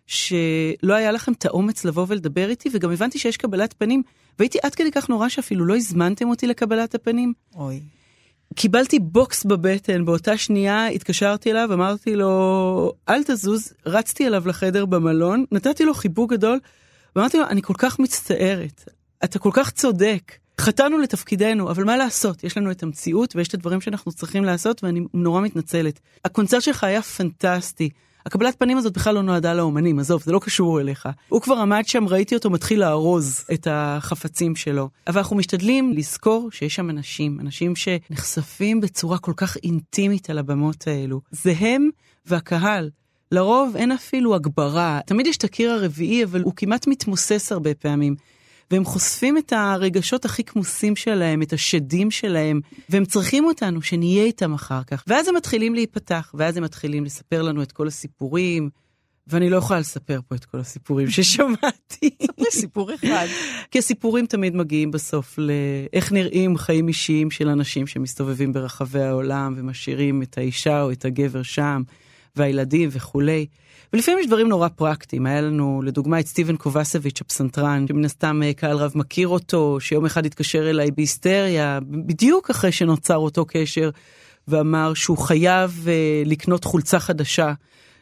שלא היה לכם את האומץ לבוא ולדבר איתי, וגם הבנתי שיש קבלת פנים, והייתי עד כדי כך נורא שאפילו לא הזמנתם אותי לקבלת הפנים. אוי. קיבלתי בוקס בבטן, באותה שנייה התקשרתי אליו, אמרתי לו, אל תזוז, רצתי אליו לחדר במלון, נתתי לו חיבוק גדול, ואמרתי לו, אני כל כך מצטערת, אתה כל כך צודק, חטאנו לתפקידנו, אבל מה לעשות? יש לנו את המציאות, ויש את הדברים שאנחנו צריכים לעשות, ואני נורא מתנצלת. הקונצרט שלך היה פנטסטי, הקבלת פנים הזאת בכלל לא נועדה לאומנים, עזוב, זה לא קשור אליך. הוא כבר עמד שם, ראיתי אותו מתחיל לארוז את החפצים שלו. אבל אנחנו משתדלים לזכור שיש שם אנשים שנחשפים בצורה כל כך אינטימית על הבמות האלו. זה הם והקהל. לרוב אין אפילו הגברה. תמיד יש את הקיר הרביעי, אבל הוא כמעט מתמוסס הרבה פעמים. והם חושפים את הרגשות הכי כמוסים שלהם, את השדים שלהם, והם צריכים אותנו שנהיה איתם אחר כך. ואז הם מתחילים להיפתח, ואז הם מתחילים לספר לנו את כל הסיפורים, ואני לא יכולה לספר פה את כל הסיפורים ששמעתי. ספרי סיפור אחד. כי הסיפורים תמיד מגיעים בסוף לאיך נראים חיים אישיים של אנשים שמסתובבים ברחבי העולם, ומשאירים את האישה או את הגבר שם, והילדים וכולי. ולפעמים יש דברים נורא פרקטיים. היה לנו לדוגמה את סטיבן קובסביץ' הפסנתרן, שמן הסתם קהל רב מכיר אותו, שיום אחד התקשר אליי בהיסטריה, בדיוק אחרי שנוצר אותו קשר, ואמר שהוא חייב לקנות חולצה חדשה,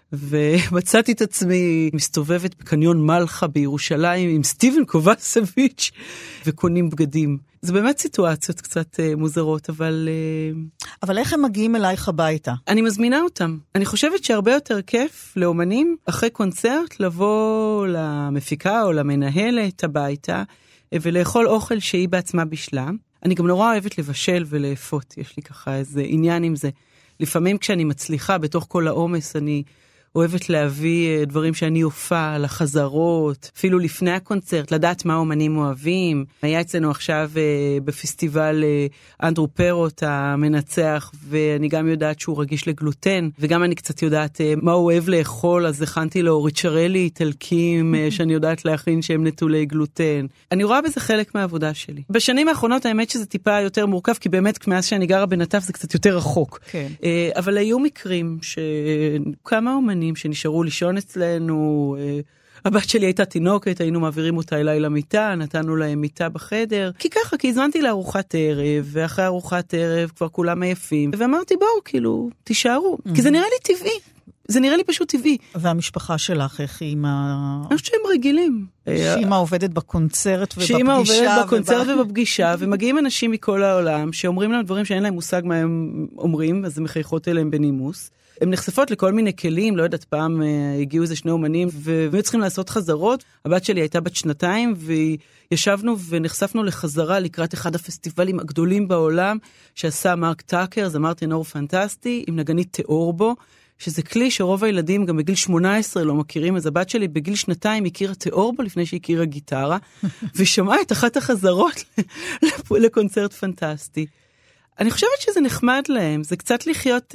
ומצאתי את עצמי מסתובבת בקניון מלכה בירושלים עם סטיבן קובסביץ' וקונים בגדים. זה באמת סיטואציות קצת מוזרות, אבל איך הם מגיעים אלייך הביתה? אני מזמינה אותם. אני חושבת שהרבה יותר כיף לאומנים אחרי קונצרט לבוא למפיקה או למנהלת הביתה ולאכול אוכל שהיא בעצמה בשלה. אני גם נורא אוהבת לבשל ולאפות, יש לי ככה איזה עניין עם זה. לפעמים כשאני מצליחה בתוך כל העומס, אני אוהבת להביא דברים שאני אופה, לחזרות, אפילו לפני הקונצרט, לדעת מה אומנים אוהבים. היה אצלנו עכשיו בפסטיבל אנדרו פרוט המנצח, ואני גם יודעת שהוא רגיש לגלוטן, וגם אני קצת יודעת מה הוא אוהב לאכול, אז הכנתי לו ריצ'רלי איטלקים, שאני יודעת להכין שהם נטולי גלוטן. אני רואה בזה חלק מהעבודה שלי. בשנים האחרונות האמת שזה טיפה יותר מורכב, כי באמת מאז שאני גרה בנטף זה קצת יותר רחוק. כן. אבל היו מקרים שכמה אומנים שנשארו לישון אצלנו, הבת שלי הייתה תינוקת, היינו מעבירים אותה אליי למיטה, נתנו להם מיטה בחדר, כי ככה, כי הזמנתי לארוחת ערב, ואחרי ארוחת ערב כבר כולם עייפים, ואמרתי בואו, כאילו, תישארו, כי זה נראה לי טבעי, זה נראה לי פשוט טבעי. והמשפחה שלך, איך היא אני חושב שהם רגילים. שאמא עובדת בקונצרט ובפגישה. שאמא עובדת בקונצרט ובפגישה, ומגיעים אנשים מכל העולם, שאומרים להם דברים שאין להם מושג מה הם אומרים, אז הם מחייכות אליהם בנימוס. הם נחשפות לכל מיני כלים, לא יודעת, פעם הגיעו איזה שני אומנים, והיו צריכים לעשות חזרות. הבת שלי הייתה בת 2, וישבנו ונחשפנו לחזרה לקראת אחד הפסטיבלים הגדולים בעולם, שעשה מרק טאקר, זמר טנור פנטסטי, עם נגנית תיאורבו, שזה כלי שרוב הילדים גם בגיל 18 לא מכירים, אז הבת שלי בגיל 2 הכירה תיאורבו לפני שהכירה גיטרה, ושמעה את אחת החזרות לקונצרט פנטסטי. אני חושבת שזה נחמד להם, זה קצת לחיות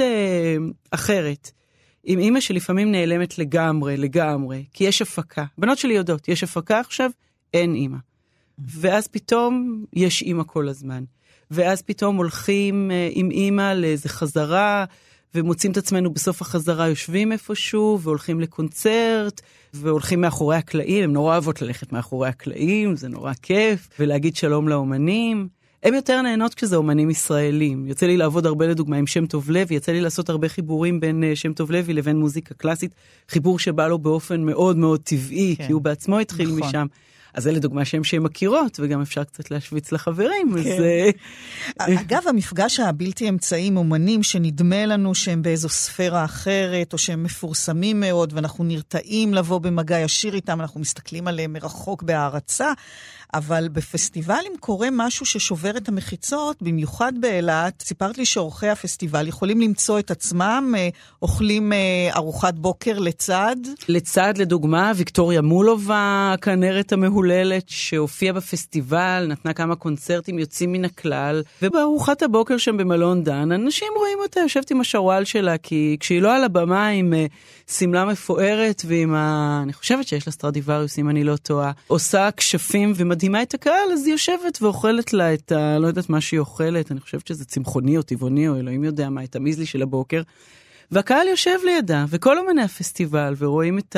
אחרת. עם אמא שלפעמים נעלמת לגמרי, כי יש הפקה. בנות שלי יודעות, יש הפקה עכשיו, אין אמא. ואז פתאום יש אמא כל הזמן. ואז פתאום הולכים עם אמא לאיזה חזרה, ומוצאים את עצמנו בסוף החזרה יושבים איפשהו, והולכים לקונצרט, והולכים מאחורי הקלעים, הם נורא אוהבות ללכת מאחורי הקלעים, זה נורא כיף, ולהגיד שלום לאומנים. הם יותר נהנות כשזה אומנים ישראלים. יוצא לי לעבוד הרבה לדוגמה עם שם טוב לוי, יצא לי לעשות הרבה חיבורים בין שם טוב לוי לבין מוזיקה קלאסית, חיבור שבא לו באופן מאוד מאוד טבעי, כן. כי הוא בעצמו התחיל נכון. משם. אז זה לדוגמה שהם מכירות, וגם אפשר קצת להשוויץ לחברים. כן. אז... אגב, המפגש הבלתי אמצעי עם אומנים, שנדמה לנו שהם באיזו ספירה אחרת, או שהם מפורסמים מאוד, ואנחנו נרתעים לבוא במגע ישיר איתם, אנחנו מסתכלים עליהם מרחוק בהערצה, אבל בפסטיבלים קורה משהו ששובר את המחיצות, במיוחד באילת. סיפרת לי שאורחי הפסטיבל יכולים למצוא את עצמם, אוכלים ארוחת בוקר לצד. לצד, לדוגמה, ויקטוריה מולובה, הכנרת המהוללת, שהופיעה בפסטיבל, נתנה כמה קונצרטים יוצאים מן הכלל, ובארוחת הבוקר שם במלון דן, אנשים רואים אותה, יושבת עם השרוואל שלה, כי כשהיא לא על הבמה עם סמלה מפוארת, ועם אני חושבת שיש לה סטרדיווריוס, אם אני לא טועה, עושה כשפים ומדהימה את הקהל, אז היא יושבת ואוכלת לה את לא יודעת מה שהיא אוכלת, אני חושבת שזה צמחוני או טבעוני, או אלוהים יודע מה, את המיזלי של הבוקר, והקהל יושב לידה, וכל אומני הפסטיבל, ורואים את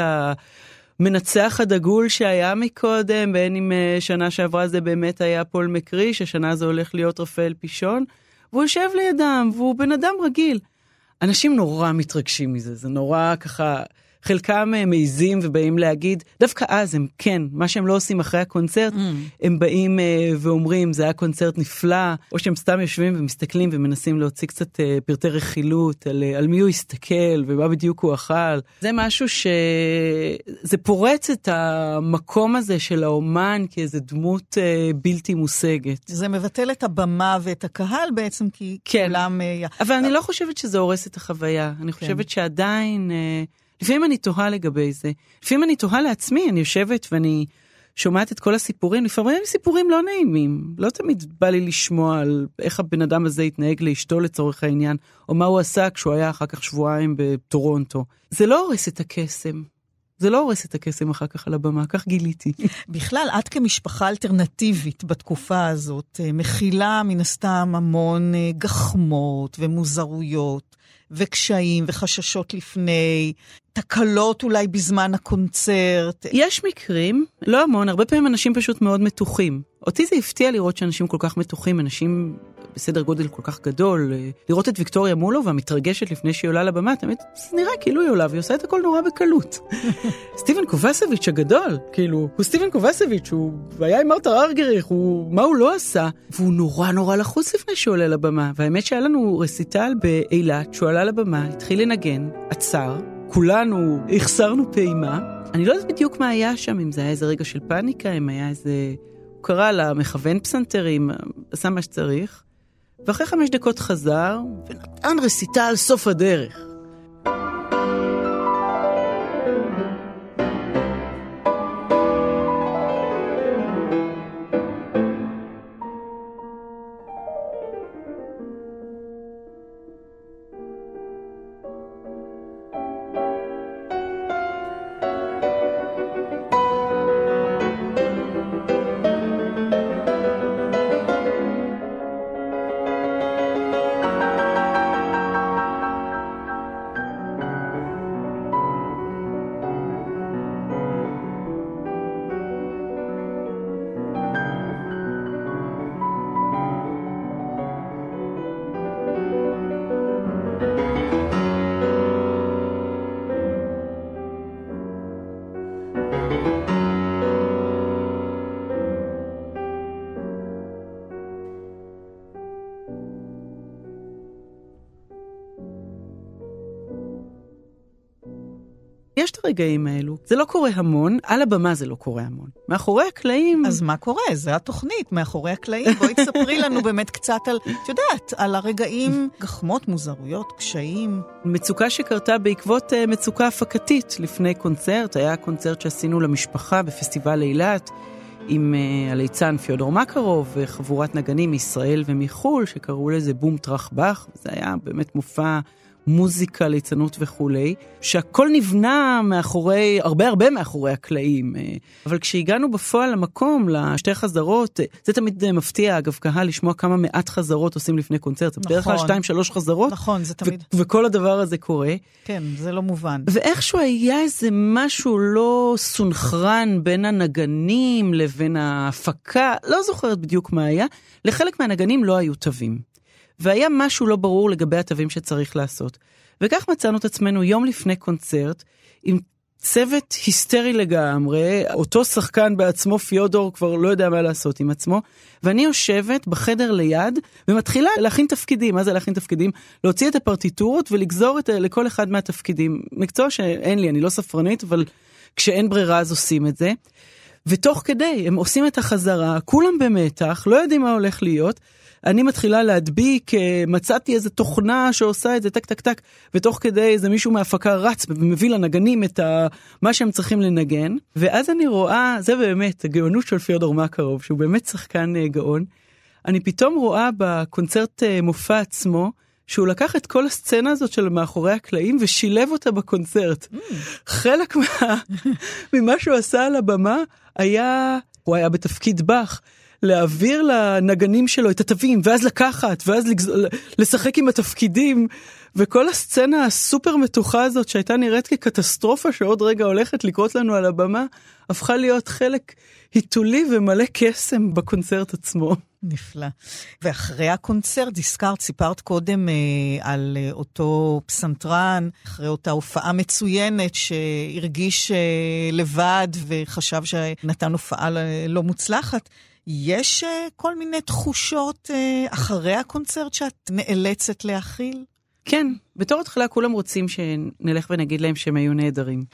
המנצח הדגול שהיה מקודם, בין אם שנה שעברה זה באמת היה פול מקרי, ששנה זה הולך להיות רפאל פישון, והוא יושב לידם, והוא בן אדם רגיל. אנשים נורא מתרגשים מזה, זה נורא ככה, חלקם מעיזים ובאים להגיד, דווקא אז הם כן, מה שהם לא עושים אחרי הקונצרט, הם באים ואומרים, זה היה קונצרט נפלא, או שהם סתם יושבים ומסתכלים ומנסים להוציא קצת פרטי רכילות, על מי הוא יסתכל ומה בדיוק הוא אכל. זה משהו זה פורץ את המקום הזה של האומן כאיזו דמות בלתי מושגת. זה מבטל את הבמה ואת הקהל בעצם, כי כן. כולם... אבל אני לא חושבת שזה הורס את החוויה. אני חושבת שעדיין... לפעמים אני תוהה לגבי זה. לפעמים אני תוהה לעצמי, אני יושבת ואני שומעת את כל הסיפורים. לפעמים סיפורים לא נעימים. לא תמיד בא לי לשמוע על איך הבן אדם הזה התנהג לאשתו לצורך העניין, או מה הוא עשה כשהוא היה אחר כך שבועיים בטורונטו. זה לא הורס את הקסם. זה לא הורס את הקסם אחר כך על הבמה, כך גיליתי. בכלל, את כמשפחה אלטרנטיבית בתקופה הזאת, מכילה מן הסתם המון גחמות ומוזרויות, וקשיים וחששות לפני, תקלות אולי בזמן הקונצרט. יש מקרים, לא המון, הרבה פעמים אנשים פשוט מאוד מתוחים. אותי זה הפתיע לראות שאנשים כל כך מתוחים, אנשים בסדר גודל כל כך גדול, לראות את ויקטוריה מולו והמתרגשת לפני שהיא עולה לבמה, תמיד זה נראה כאילו היא עולה, והיא עושה את הכל נורא בקלות. סטיבן קובסביץ' הגדול, כאילו, הוא סטיבן קובסביץ', הוא היה עם מרתה ארגריך, מה הוא לא עשה? והוא נורא נורא לחוץ לפני שהוא עולה לבמה, והאמת שהיה לנו רסיטל באילת, שהוא עלה לבמה, התחיל לנגן, עצר, כולנו החסרנו פעימה, אני לא יודעת בדיוק מה היה שם, אם זה היה איזה רגע של פאניקה, אם היה איזה... הוא קרא לה מכוון פסנתרים, עשה מה שצריך, ואחרי 5 דקות חזר, ונתן רסיטה על סוף הדרך. יש את הרגעים האלו. זה לא קורה המון, על הבמה זה לא קורה המון. מאחורי הקלעים... אז מה קורה? זה התוכנית, מאחורי הקלעים. בואי תספרי לנו באמת קצת על, את יודעת, על הרגעים, גחמות, מוזרויות, קשיים. מצוקה שקרתה בעקבות מצוקה הפקתית לפני קונצרט. היה קונצרט שעשינו למשפחה בפסטיבל אילת, עם הליצן פיודור מקרוב וחבורת נגנים מישראל ומחול, שקראו לזה בום טרח בח. זה היה באמת מופע... מוזיקה, ליצנות וכולי, שהכל נבנה מאחורי, הרבה מאחורי הקלעים. אבל כשהגענו בפועל למקום, לשתי חזרות, זה תמיד מפתיע, אגב, קהל, לשמוע כמה מעט חזרות עושים לפני קונצרט. נכון. בדרך כלל 2-3 חזרות. נכון, זה תמיד. וכל הדבר הזה קורה. כן, זה לא מובן. ואיכשהו היה איזה משהו לא סונכרן בין הנגנים לבין ההפקה, לא זוכרת בדיוק מה היה. לחלק מהנגנים לא היו תווים. והיה משהו לא ברור לגבי התווים שצריך לעשות. וכך מצאנו את עצמנו יום לפני קונצרט, עם צוות היסטרי לגמרי, אותו שחקן בעצמו, פיודור, כבר לא יודע מה לעשות עם עצמו, ואני יושבת בחדר ליד, ומתחילה להכין תפקידים. מה זה להכין תפקידים? להוציא את הפרטיטורות ולגזור לכל אחד מהתפקידים. מקצוע שאין לי, אני לא ספרנית, אבל כשאין ברירה אז עושים את זה. ותוך כדי, הם עושים את החזרה, כולם במתח, לא יודעים מה הולך להיות, אני מתחילה להדביק, מצאתי איזו תוכנה שעושה את זה, טק טק טק, ותוך כדי איזה מישהו מהפקה רץ ומביא לנגנים את מה שהם צריכים לנגן, ואז אני רואה, זה באמת הגאונות של פיודור מקרוב, שהוא באמת שחקן גאון, אני פתאום רואה בקונצרט מופע עצמו, שהוא לקח את כל הסצנה הזאת של מאחורי הקלעים, ושילב אותה בקונצרט. חלק ממה שהוא עשה על הבמה, הוא היה בתפקיד בח, להעביר לנגנים שלו את התווים, ואז לקחת, ואז לשחק עם התפקידים, וכל הסצנה הסופר מתוחה הזאת, שהייתה נראית כקטסטרופה, שעוד רגע הולכת לקרות לנו על הבמה, הפכה להיות חלק היתולי ומלא קסם בקונצרט עצמו. נפלא. ואחרי הקונצרט, סיפרת קודם על אותו פסנתרן, אחרי אותה הופעה מצוינת שהרגיש לבד וחשב שנתן הופעה לא מוצלחת. יש כל מיני תחושות אחרי הקונצרט שאת נאלצת להכיל? כן, בתור התחלה כולם רוצים שנלך ונגיד להם שהם היו נהדרים.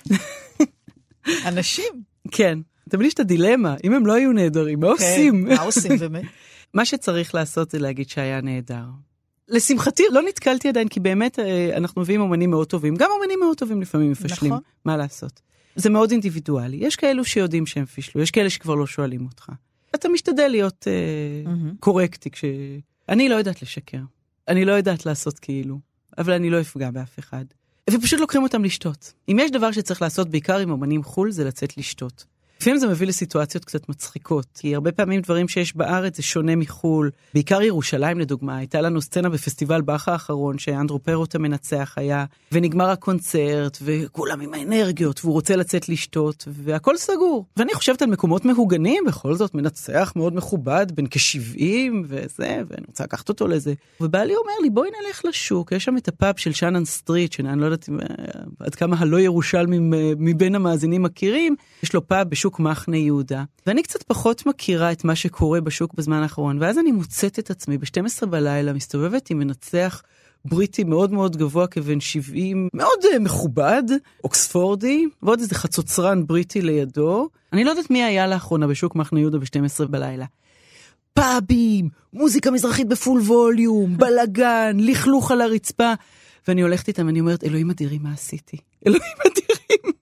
אנשים? כן. תמיד יש את הדילמה, אם הם לא היו נהדרים, מה עושים? מה עושים באמת? מה שצריך לעשות זה להגיד שהיה נהדר. לשמחתי לא נתקלתי עדיין, כי באמת אנחנו מביאים אומנים מאוד טובים, גם אומנים מאוד טובים לפעמים מפשלים, נכון. מה לעשות? זה מאוד אינדיבידואלי, יש כאלו שיודעים שהם פישלו, יש כאלה שכבר לא שואלים אותך. אתה משתדל להיות קורקטי, אני לא יודעת לשקר, אני לא יודעת לעשות כאילו, אבל אני לא אפגע באף אחד. ופשוט לוקחים אותם לשתות. אם יש דבר שצריך לעשות בעיקר עם אומנים חול, זה לצאת לשתות. לפעמים זה מביא לסיטואציות קצת מצחיקות, כי הרבה פעמים דברים שיש בארץ זה שונה מחול. בעיקר ירושלים לדוגמה, הייתה לנו סצנה בפסטיבל באך האחרון, שאנדרו פרוט המנצח היה, ונגמר הקונצרט, וכולם עם האנרגיות, והוא רוצה לצאת לשתות, והכל סגור. ואני חושבת על מקומות מהוגנים, בכל זאת מנצח מאוד מכובד, בין כ-70 וזה, ואני רוצה לקחת אותו לזה. ובעלי אומר לי, בואי נלך לשוק, יש שם את הפאב של שאנן סטריט, שאני לא יודעת עד כמה הלא ירושלמים מבין המאזינים מכירים, יש לו פאב בשוק מחנה יהודה, ואני קצת פחות מכירה את מה שקורה בשוק בזמן האחרון, ואז אני מוצאת את עצמי ב-12 בלילה, מסתובבת עם מנצח בריטי מאוד מאוד גבוה כבן 70, מאוד מכובד, אוקספורדי, ועוד איזה חצוצרן בריטי לידו. אני לא יודעת מי היה לאחרונה בשוק מחנה יהודה ב-12 בלילה. פאבים, מוזיקה מזרחית בפול ווליום, בלגן, לכלוך על הרצפה, ואני הולכת איתם, אני אומרת, אלוהים אדירים, מה עשיתי? אלוהים אדירים.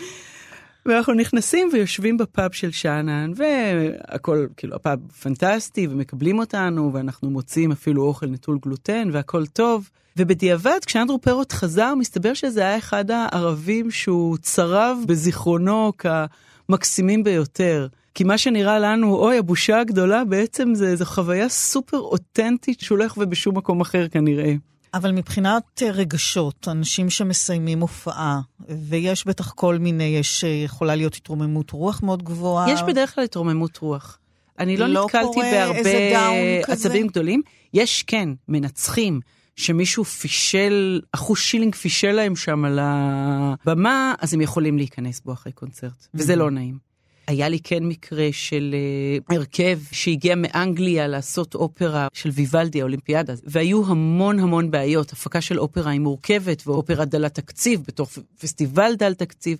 ואנחנו נכנסים ויושבים בפאב של שאנן, והכל, כאילו, הפאב פנטסטי, ומקבלים אותנו, ואנחנו מוצאים אפילו אוכל נטול גלוטן, והכל טוב. ובדיעבד, כשאנדרו פרוט חזר, מסתבר שזה היה אחד הערבים שהוא צרב בזיכרונו כמקסימים ביותר. כי מה שנראה לנו, אוי, הבושה הגדולה, בעצם זו חוויה סופר אותנטית, שהולך ובשום מקום אחר כנראה. אבל מבחינת רגשות, אנשים שמסיימים הופעה, ויש בטח כל מיני, יכולה להיות התרוממות רוח מאוד גבוהה. יש בדרך כלל התרוממות רוח. אני לא נתקלתי בהרבה עצבים גדולים. יש כן, מנצחים, שמישהו פישל, אחוז שילינג פישל להם שם על הבמה, אז הם יכולים להיכנס בו אחרי קונצרט. וזה לא נעים. היה לי כן מקרה של הרכב שהגיע מאנגליה לעשות אופרה של ויוולדי, האולימפיאדה, והיו המון המון בעיות. הפקה של אופרה היא מורכבת, ואופרה דלת תקציב, בתוך פסטיבל דל תקציב,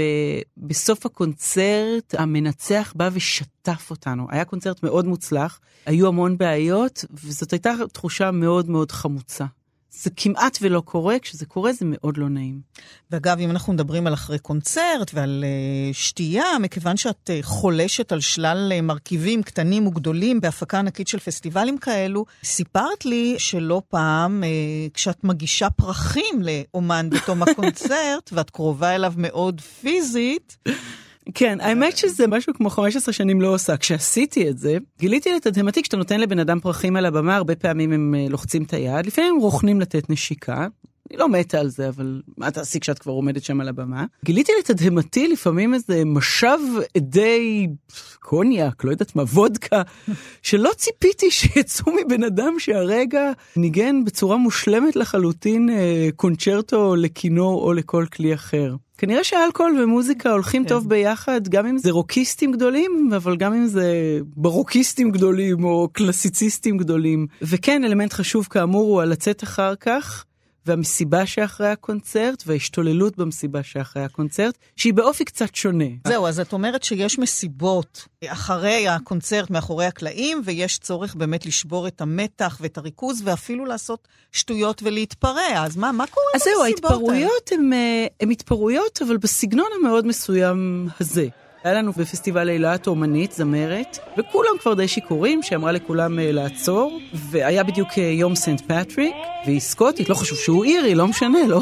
ובסוף הקונצרט המנצח בא ושטף אותנו. היה קונצרט מאוד מוצלח, היו המון בעיות, וזאת הייתה תחושה מאוד מאוד חמוצה. זה כמעט ולא קורה, כשזה קורה זה מאוד לא נעים. ואגב, אם אנחנו מדברים על אחרי קונצרט ועל שתייה, מכיוון שאת חולשת על שלל מרכיבים קטנים וגדולים בהפקה ענקית של פסטיבלים כאלו, סיפרת לי שלא פעם, כשאת מגישה פרחים לאומן בתום הקונצרט, ואת קרובה אליו מאוד פיזית, כן, האמת שזה משהו כמו 15 שנים לא עושה. כשעשיתי את זה, גיליתי לתדהמתי, כשאתה נותן לבן אדם פרחים על הבמה, הרבה פעמים הם לוחצים את היד, לפעמים הם רוכנים לתת נשיקה, אני לא מתה על זה, אבל מה תעשי כשאת כבר עומדת שם על הבמה? גיליתי לתדהמתי לפעמים איזה משב עדי קוניאק, לא יודעת מה, וודקה, שלא ציפיתי שיצאו מבן אדם שהרגע ניגן בצורה מושלמת לחלוטין קונצ'רטו לכינור או לכל כלי אחר. כנראה שאלכוהול ומוזיקה הולכים טוב ביחד, גם אם זה רוקיסטים גדולים, אבל גם אם זה ברוקיסטים גדולים או קלאסיציסטים גדולים. וכן, אלמנט חשוב כאמור הוא לצאת אחר כך, והמסיבה שאחרי הקונצרט, וההשתוללות במסיבה שאחרי הקונצרט, שהיא באופי קצת שונה. זהו, אז את אומרת שיש מסיבות אחרי הקונצרט, מאחורי הקלעים, ויש צורך באמת לשבור את המתח ואת הריכוז, ואפילו לעשות שטויות ולהתפרע. אז מה קורה אז זהו, ההתפרעויות הן התפרעויות, אבל בסגנון המאוד מסוים הזה. היה לנו בפסטיבל אילת אומנית, זמרת, וכולם כבר די שיכורים, שאמרה לכולם לעצור, והיה בדיוק יום סנט פטריק, והיא סקוטית, לא חשוב שהוא אירי, לא משנה, לא.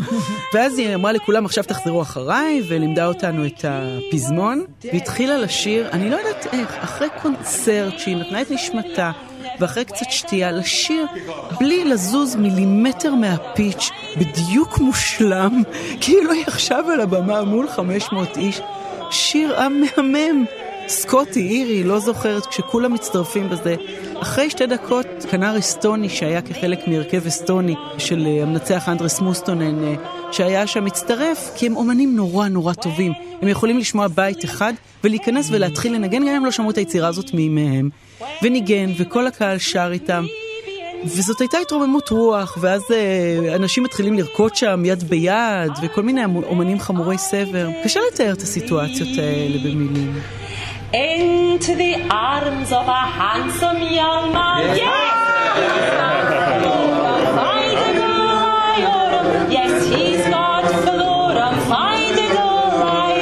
ואז היא אמרה לכולם, עכשיו תחזרו אחריי, ולימדה אותנו את הפזמון, והתחילה לשיר, אני לא יודעת איך, אחרי קונצרט שהיא נתנה את נשמתה, ואחרי קצת שתייה, לשיר בלי לזוז מילימטר מהפיץ', בדיוק מושלם, כאילו היא עכשיו על הבמה מול 500 איש, שיר עם מהמם, סקוטי, אירי, לא זוכרת, כשכולם מצטרפים בזה. אחרי 2 דקות, כנר אסטוני, שהיה כחלק מהרכב אסטוני של המנצח אנדרס מוסטונן, שהיה שם מצטרף, כי הם אומנים נורא נורא טובים. הם יכולים לשמוע בית אחד, ולהיכנס ולהתחיל לנגן, גם הם לא שמעו את היצירה הזאת מימיהם. וניגן, וכל הקהל שר איתם. וזאת הייתה התרוממות רוח, ואז אנשים מתחילים לרקוד שם יד ביד, וכל מיני אומנים חמורי סבר. קשה לתאר את הסיטואציות האלה במילים. Into the arms of a handsome young man. Yes, he's got Valorum, find a girl.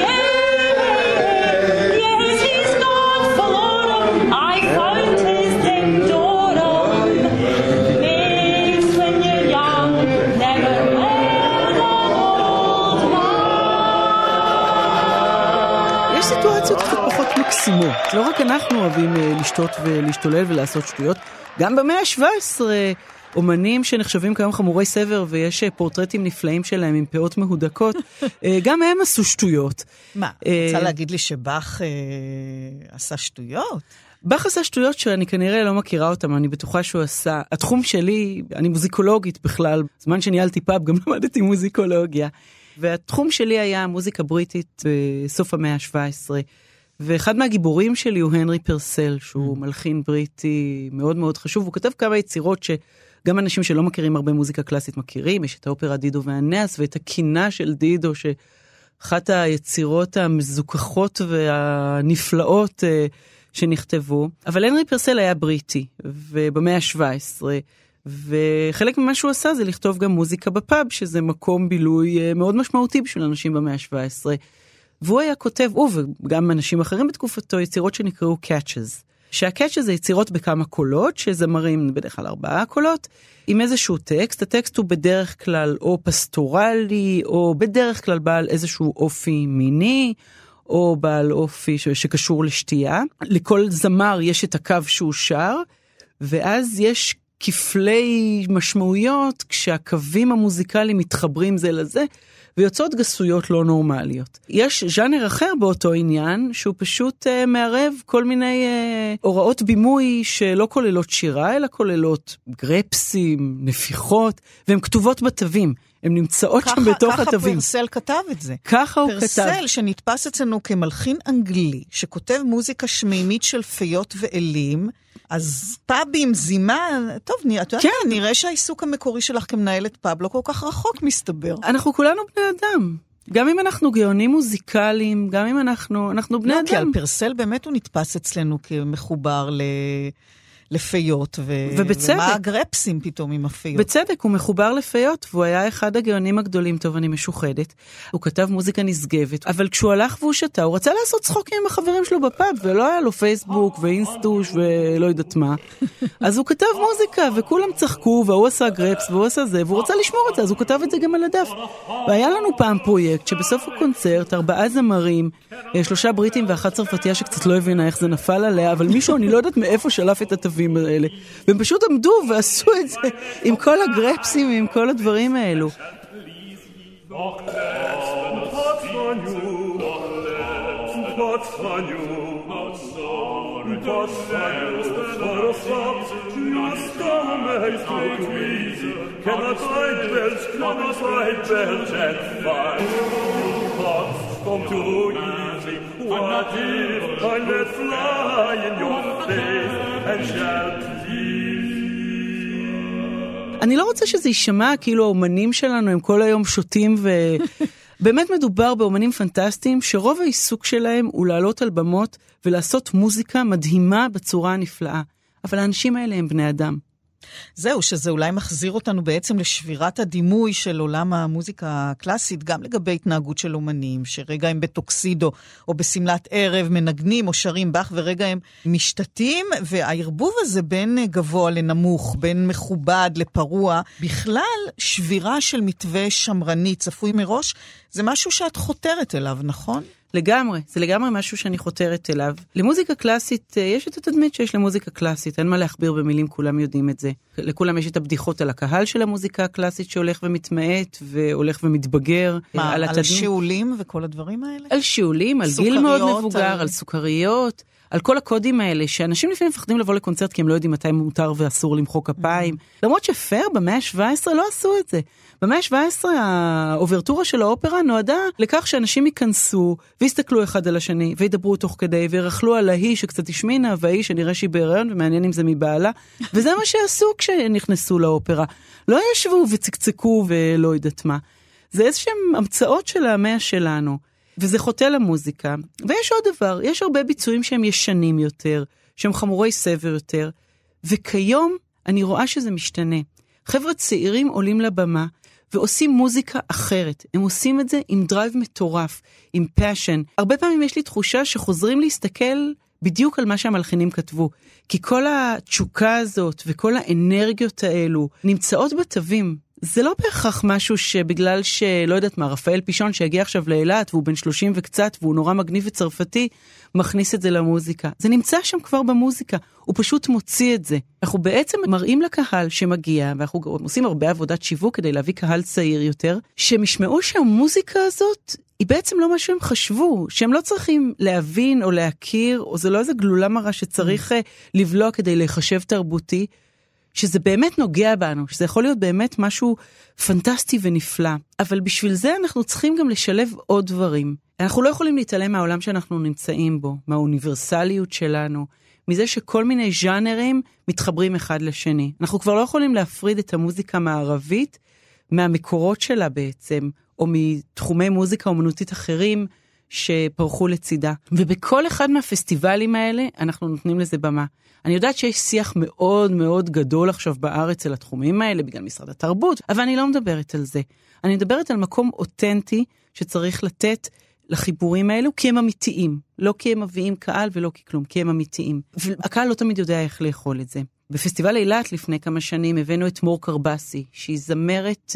Yes, he's got Valorum, I found his Dictorum. Makes when you're young, never heard of old man. סיטואציות קצת פחות מקסימות. לא רק אנחנו אוהבים לשתות ולהשתולל ולעשות שטויות, גם במאה ה-17 אומנים שנחשבים כיום חמורי סבר, ויש פורטרטים נפלאים שלהם עם פאות מהודקות, גם הם עשו שטויות. מה, רוצה להגיד לי שבח עשה שטויות? בח עשה שטויות שאני כנראה לא מכירה אותם, אני בטוחה שהוא עשה. התחום שלי, אני מוזיקולוגית בכלל, זמן שניהלתי פאב גם למדתי מוזיקולוגיה, והתחום שלי היה מוזיקה בריטית בסוף המאה ה-17, ואחד מהגיבורים שלי הוא הנרי פרסל, שהוא מלחין בריטי מאוד מאוד חשוב, הוא כתב כמה יצירות שגם אנשים שלא מכירים הרבה מוזיקה קלאסית מכירים, יש את האופרה דידו והנאס, ואת הקינה של דידו, שאחת היצירות המזוכחות והנפלאות שנכתבו, אבל הנרי פרסל היה בריטי, ובמאה ה-17, וחלק ממה שהוא עשה זה לכתוב גם מוזיקה בפאב, שזה מקום בילוי מאוד משמעותי בשביל אנשים במאה ה-17, והוא היה כותב, וגם אנשים אחרים בתקופתו, יצירות שנקראו catches, שהקאצ'ה זה יצירות בכמה קולות, שזמרים בדרך כלל 4 קולות, עם איזשהו טקסט, הטקסט הוא בדרך כלל או פסטורלי, או בדרך כלל בעל איזשהו אופי מיני, או בעל אופי שקשור לשתייה. לכל זמר יש את הקו שהוא שר, ואז יש כפלי משמעויות, כשהקווים המוזיקליים מתחברים זה לזה, ויוצאות גסויות לא נורמליות. יש ז'אנר אחר באותו עניין, שהוא פשוט מערב כל מיני הוראות בימוי שלא כוללות שירה, אלא כוללות גרפסים, נפיחות, והן כתובות בתווים. הן נמצאות שם בתוך התווים. ככה פרסל כתב את זה. ככה הוא כתב. פרסל שנתפס אצלנו כמלחין אנגלי, שכותב מוזיקה שמימית של פיות ואלים, אז פאבים, זימה, טוב, נראה שהעיסוק המקורי שלך כמנהלת פאב לא כל כך רחוק מסתבר. אנחנו כולנו בני אדם. גם אם אנחנו גאונים מוזיקליים, גם אם אנחנו בני אדם. כי על פרסל באמת הוא נתפס אצלנו כמחובר לפיות, ומה הגרפסים פתאום עם הפיות. בצדק, הוא מחובר לפיות, והוא היה אחד הגאונים הגדולים, טוב, אני משוחדת. הוא כתב מוזיקה נשגבת, אבל כשהוא הלך והוא שתה, הוא רצה לעשות צחוקים עם החברים שלו בפאב, ולא היה לו פייסבוק ואינסטוש ולא יודעת מה. אז הוא כתב מוזיקה, וכולם צחקו, והוא עשה גרפס, והוא עשה זה, והוא רצה לשמור את זה, אז הוא כתב את זה גם על הדף. והיה לנו פעם פרויקט, שבסוף הקונצרט, 4 זמרים, 3 בריטים ו1 צרפתיה שקצת לא הבינה איך זה נפל עליה, אבל מישהו, אני לא יודעת מאיפה שלף את התווים האלה. והם פשוט עמדו ועשו את זה עם כל הגרפסים, עם כל הדברים האלו. What if I let fly in your face and shall אני לא רוצה שזה יישמע כאילו האומנים שלנו הם כל היום שותים, ובאמת מדובר באומנים פנטסטיים שרוב העיסוק שלהם הוא לעלות על במות ולעשות מוזיקה מדהימה בצורה הנפלאה. אבל האנשים האלה הם בני אדם. זהו, שזה אולי מחזיר אותנו בעצם לשבירת הדימוי של עולם המוזיקה הקלאסית, גם לגבי התנהגות של אומנים, שרגע הם בטוקסידו או בסמלת ערב מנגנים או שרים בח, ורגע הם משתתים, והערבוב הזה בין גבוה לנמוך, בין מכובד לפרוע, בכלל שבירה של מתווה שמרני צפוי מראש, זה משהו שאת חותרת אליו, נכון? לגמרי, זה לגמרי משהו שאני חותרת אליו. למוזיקה קלאסית, יש את התדמית שיש למוזיקה קלאסית, אין מה להכביר במילים, כולם יודעים את זה. לכולם יש את הבדיחות על הקהל של המוזיקה הקלאסית שהולך ומתמעט, והולך ומתבגר. מה, על שיעולים וכל הדברים האלה? על שיעולים, על גיל מאוד מבוגר, על סוכריות, על כל הקודים האלה, שאנשים לפעמים מפחדים לבוא לקונצרט, כי הם לא יודעים מתי מותר ואסור למחוא כפיים. למרות שפר, במאה ה-17 לא עשו את זה. במאה ה-17 האוברטורה של האופרה נועדה לכך שאנשים ייכנסו ויסתכלו אחד על השני, וידברו תוך כדי, וירחלו על ההיא שקצת השמינה, וההיא שנראה שהיא בהיריון, ומעניין אם זה מבעלה. וזה מה שעשו כשנכנסו לאופרה. לא ישבו וצקצקו ולא יודעת מה. זה איזשהם המצאות של המאה שלנו. וזה חוטא למוזיקה. ויש עוד דבר, יש הרבה ביצועים שהם ישנים יותר, שהם חמורי סבר יותר, וכיום אני רואה שזה משתנה. חבר'ה צעירים עולים לבמה, ועושים מוזיקה אחרת. הם עושים את זה עם דרייב מטורף, עם פאשן. הרבה פעמים יש לי תחושה שחוזרים להסתכל בדיוק על מה שהמלחינים כתבו. כי כל התשוקה הזאת וכל האנרגיות האלו נמצאות בתווים. זה לא בהכרח משהו שבגלל שלא יודעת מה, רפאל פישון שהגיע עכשיו לאילת והוא בן 30 וקצת והוא נורא מגניב וצרפתי, מכניס את זה למוזיקה. זה נמצא שם כבר במוזיקה, הוא פשוט מוציא את זה. אנחנו בעצם מראים לקהל שמגיע, ואנחנו עושים הרבה עבודת שיווק כדי להביא קהל צעיר יותר, שהם ישמעו שהמוזיקה הזאת היא בעצם לא מה שהם חשבו, שהם לא צריכים להבין או להכיר, או זה לא איזה גלולה מרה שצריך לבלוע כדי להיחשב תרבותי, שזה באמת נוגע בנו, שזה יכול להיות באמת משהו פנטסטי ונפלא. אבל בשביל זה אנחנו צריכים גם לשלב עוד דברים. אנחנו לא יכולים להתעלם מהעולם שאנחנו נמצאים בו, מהאוניברסליות שלנו, מזה שכל מיני ז'אנרים מתחברים אחד לשני. אנחנו כבר לא יכולים להפריד את המוזיקה המערבית מהמקורות שלה בעצם, או מתחומי מוזיקה אומנותית אחרים שפרחו לצידה. ובכל אחד מהפסטיבלים האלה אנחנו נותנים לזה במה. אני יודעת שיש שיח מאוד מאוד גדול עכשיו בארץ על התחומים האלה, בגלל משרד התרבות, אבל אני לא מדברת על זה. אני מדברת על מקום אותנטי שצריך לתת לחיבורים האלו, כי הם אמיתיים. לא כי הם מביאים קהל ולא כי כלום, כי הם אמיתיים. והקהל לא תמיד יודע איך לאכול את זה. בפסטיבל אילת לפני כמה שנים הבאנו את מור קרבסי, שהיא זמרת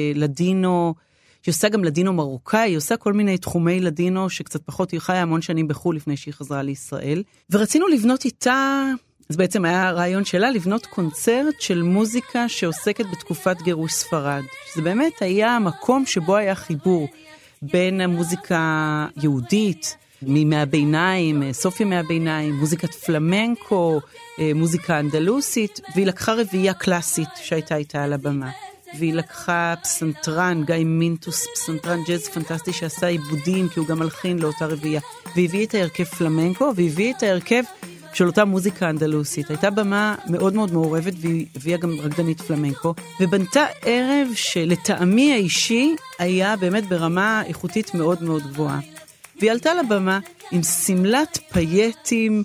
לדינו, היא עושה גם לדינו מרוקאי, היא עושה כל מיני תחומי לדינו שקצת פחות, היא חיה המון שנים בחול לפני שהיא חזרה לישראל. ורצינו לבנות איתה, אז בעצם היה הרעיון שלה לבנות קונצרט של מוזיקה שעוסקת בתקופת גירוש ספרד. זה באמת היה המקום שבו היה חיבור בין המוזיקה יהודית, מימי הביניים, סוף ימי הביניים, מוזיקת פלמנקו, מוזיקה אנדלוסית, והיא לקחה רביעייה קלאסית שהייתה איתה על הבמה. והיא לקחה פסנתרן, גיא מינטוס, פסנתרן ג'אז פנטסטי שעשה עיבודים, כי הוא גם מלחין לאותה רביעייה. והביא את ההרכב פלמנקו, והביא את ההרכב של אותה מוזיקה אנדלוסית. הייתה במה מאוד מאוד מעורבת, והביאה גם רקדנית פלמנקו, ובנתה ערב שלטעמי האישי היה באמת ברמה איכותית מאוד מאוד גבוהה. והיא עלתה לבמה עם סמלת פייטים,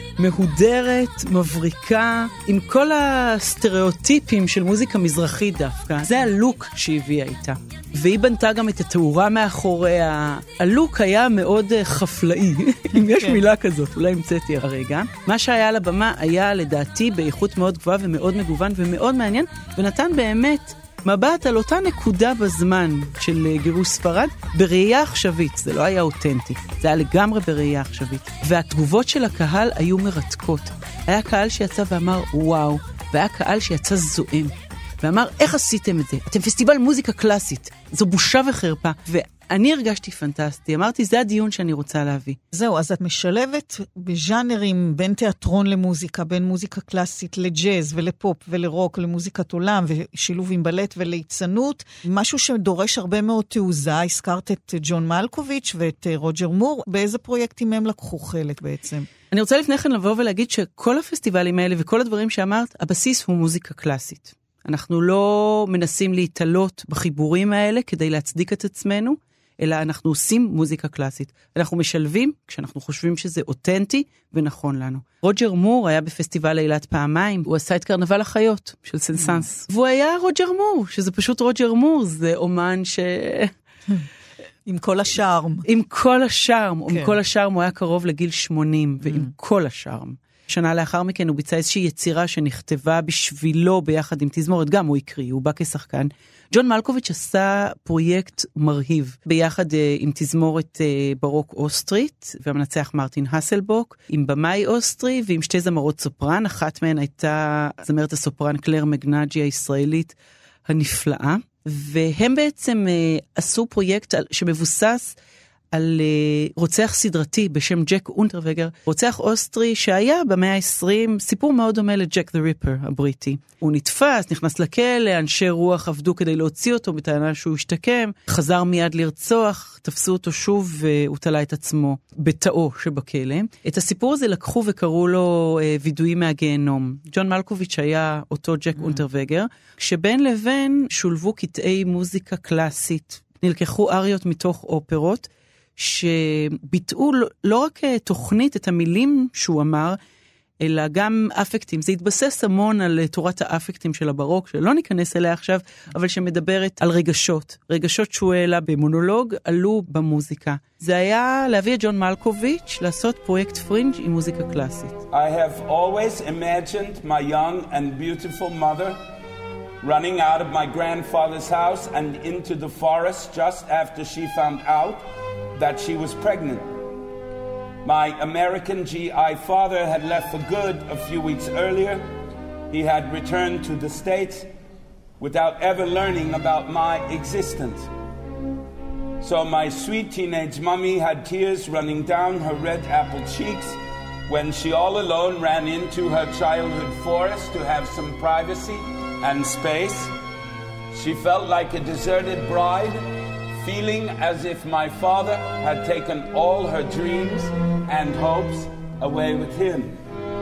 מהודרת, מבריקה, עם כל הסטריאוטיפים של מוזיקה מזרחית דווקא. זה הלוק שהיא הביאה איתה. והיא בנתה גם את התאורה מאחוריה. הלוק היה מאוד חפלאי, אם יש מילה כזאת, אולי המצאתי הרגע. מה שהיה על הבמה היה לדעתי באיכות מאוד גבוהה ומאוד מגוון ומאוד מעניין, ונתן באמת מבט על אותה נקודה בזמן של גירוש ספרד, בראייה עכשווית. זה לא היה אותנטי, זה היה לגמרי בראייה עכשווית. והתגובות של הקהל היו מרתקות. היה קהל שיצא ואמר וואו, והיה קהל שיצא זועם, ואמר איך עשיתם את זה? אתם פסטיבל מוזיקה קלאסית, זו בושה וחרפה. אני הרגשתי פנטסטי, אמרתי, זה הדיון שאני רוצה להביא. זהו, אז את משלבת בז'אנרים בין תיאטרון למוזיקה, בין מוזיקה קלאסית לג'אז ולפופ ולרוק, למוזיקת עולם, ושילוב עם בלט וליצנות, משהו שדורש הרבה מאוד תעוזה. הזכרת את ג'ון מלקוביץ' ואת רוג'ר מור, באיזה פרויקטים הם לקחו חלק בעצם? אני רוצה לפני כן לבוא ולהגיד שכל הפסטיבלים האלה וכל הדברים שאמרת, הבסיס הוא מוזיקה קלאסית. אנחנו לא מנסים להתעלות בחיבורים האלה כדי להצדיק את עצמנו, אלא אנחנו עושים מוזיקה קלאסית. אנחנו משלבים כשאנחנו חושבים שזה אותנטי ונכון לנו. רוג'ר מור היה בפסטיבל אילת פעמיים, הוא עשה את קרנבל החיות של סנסנס. והוא היה רוג'ר מור, שזה פשוט רוג'ר מור, זה אומן ש... עם כל השארם. עם כל השארם, עם כל השארם הוא היה קרוב לגיל 80, ועם כל השארם. שנה לאחר מכן הוא ביצע איזושהי יצירה שנכתבה בשבילו ביחד עם תזמורת, גם הוא הקריא, הוא בא כשחקן. ג'ון מלקוביץ' עשה פרויקט מרהיב ביחד עם תזמורת ברוק אוסטרית, והמנצח מרטין הסלבוק, עם במאי אוסטרי ועם שתי זמרות סופרן, אחת מהן הייתה זמרת הסופרן קלר מגנג'י הישראלית הנפלאה, והם בעצם עשו פרויקט שמבוסס על רוצח סדרתי בשם ג'ק אונטרווגר, רוצח אוסטרי שהיה במאה ה-20, סיפור מאוד דומה לג'ק דה ריפר הבריטי. הוא נתפס, נכנס לכלא, אנשי רוח עבדו כדי להוציא אותו בטענה שהוא השתקם, חזר מיד לרצוח, תפסו אותו שוב והוא תלה את עצמו בתאו שבכלא. את הסיפור הזה לקחו וקראו לו וידועים מהגיהנום. ג'ון מלקוביץ' היה אותו ג'ק אונטרווגר, שבין לבין שולבו קטעי מוזיקה קלאסית, נלקחו אריות מתוך אופרות, שביטאו לא רק תוכנית את המילים שהוא אמר, אלא גם אפקטים. זה התבסס המון על תורת האפקטים של הברוק, שלא ניכנס אליה עכשיו, אבל שמדברת על רגשות. רגשות שהוא העלה במונולוג, עלו במוזיקה. זה היה להביא את ג'ון מלקוביץ' לעשות פרויקט פרינג' עם מוזיקה קלאסית. I have always imagined my young and beautiful mother running out of my grandfather's house and into the forest just after she found out that she was pregnant. My American GI father had left for good a few weeks earlier. He had returned to the States without ever learning about my existence. So my sweet teenage mummy had tears running down her red apple cheeks when she all alone ran into her childhood forest to have some privacy and space. She felt like a deserted bride, feeling as if my father had taken all her dreams and hopes away with him.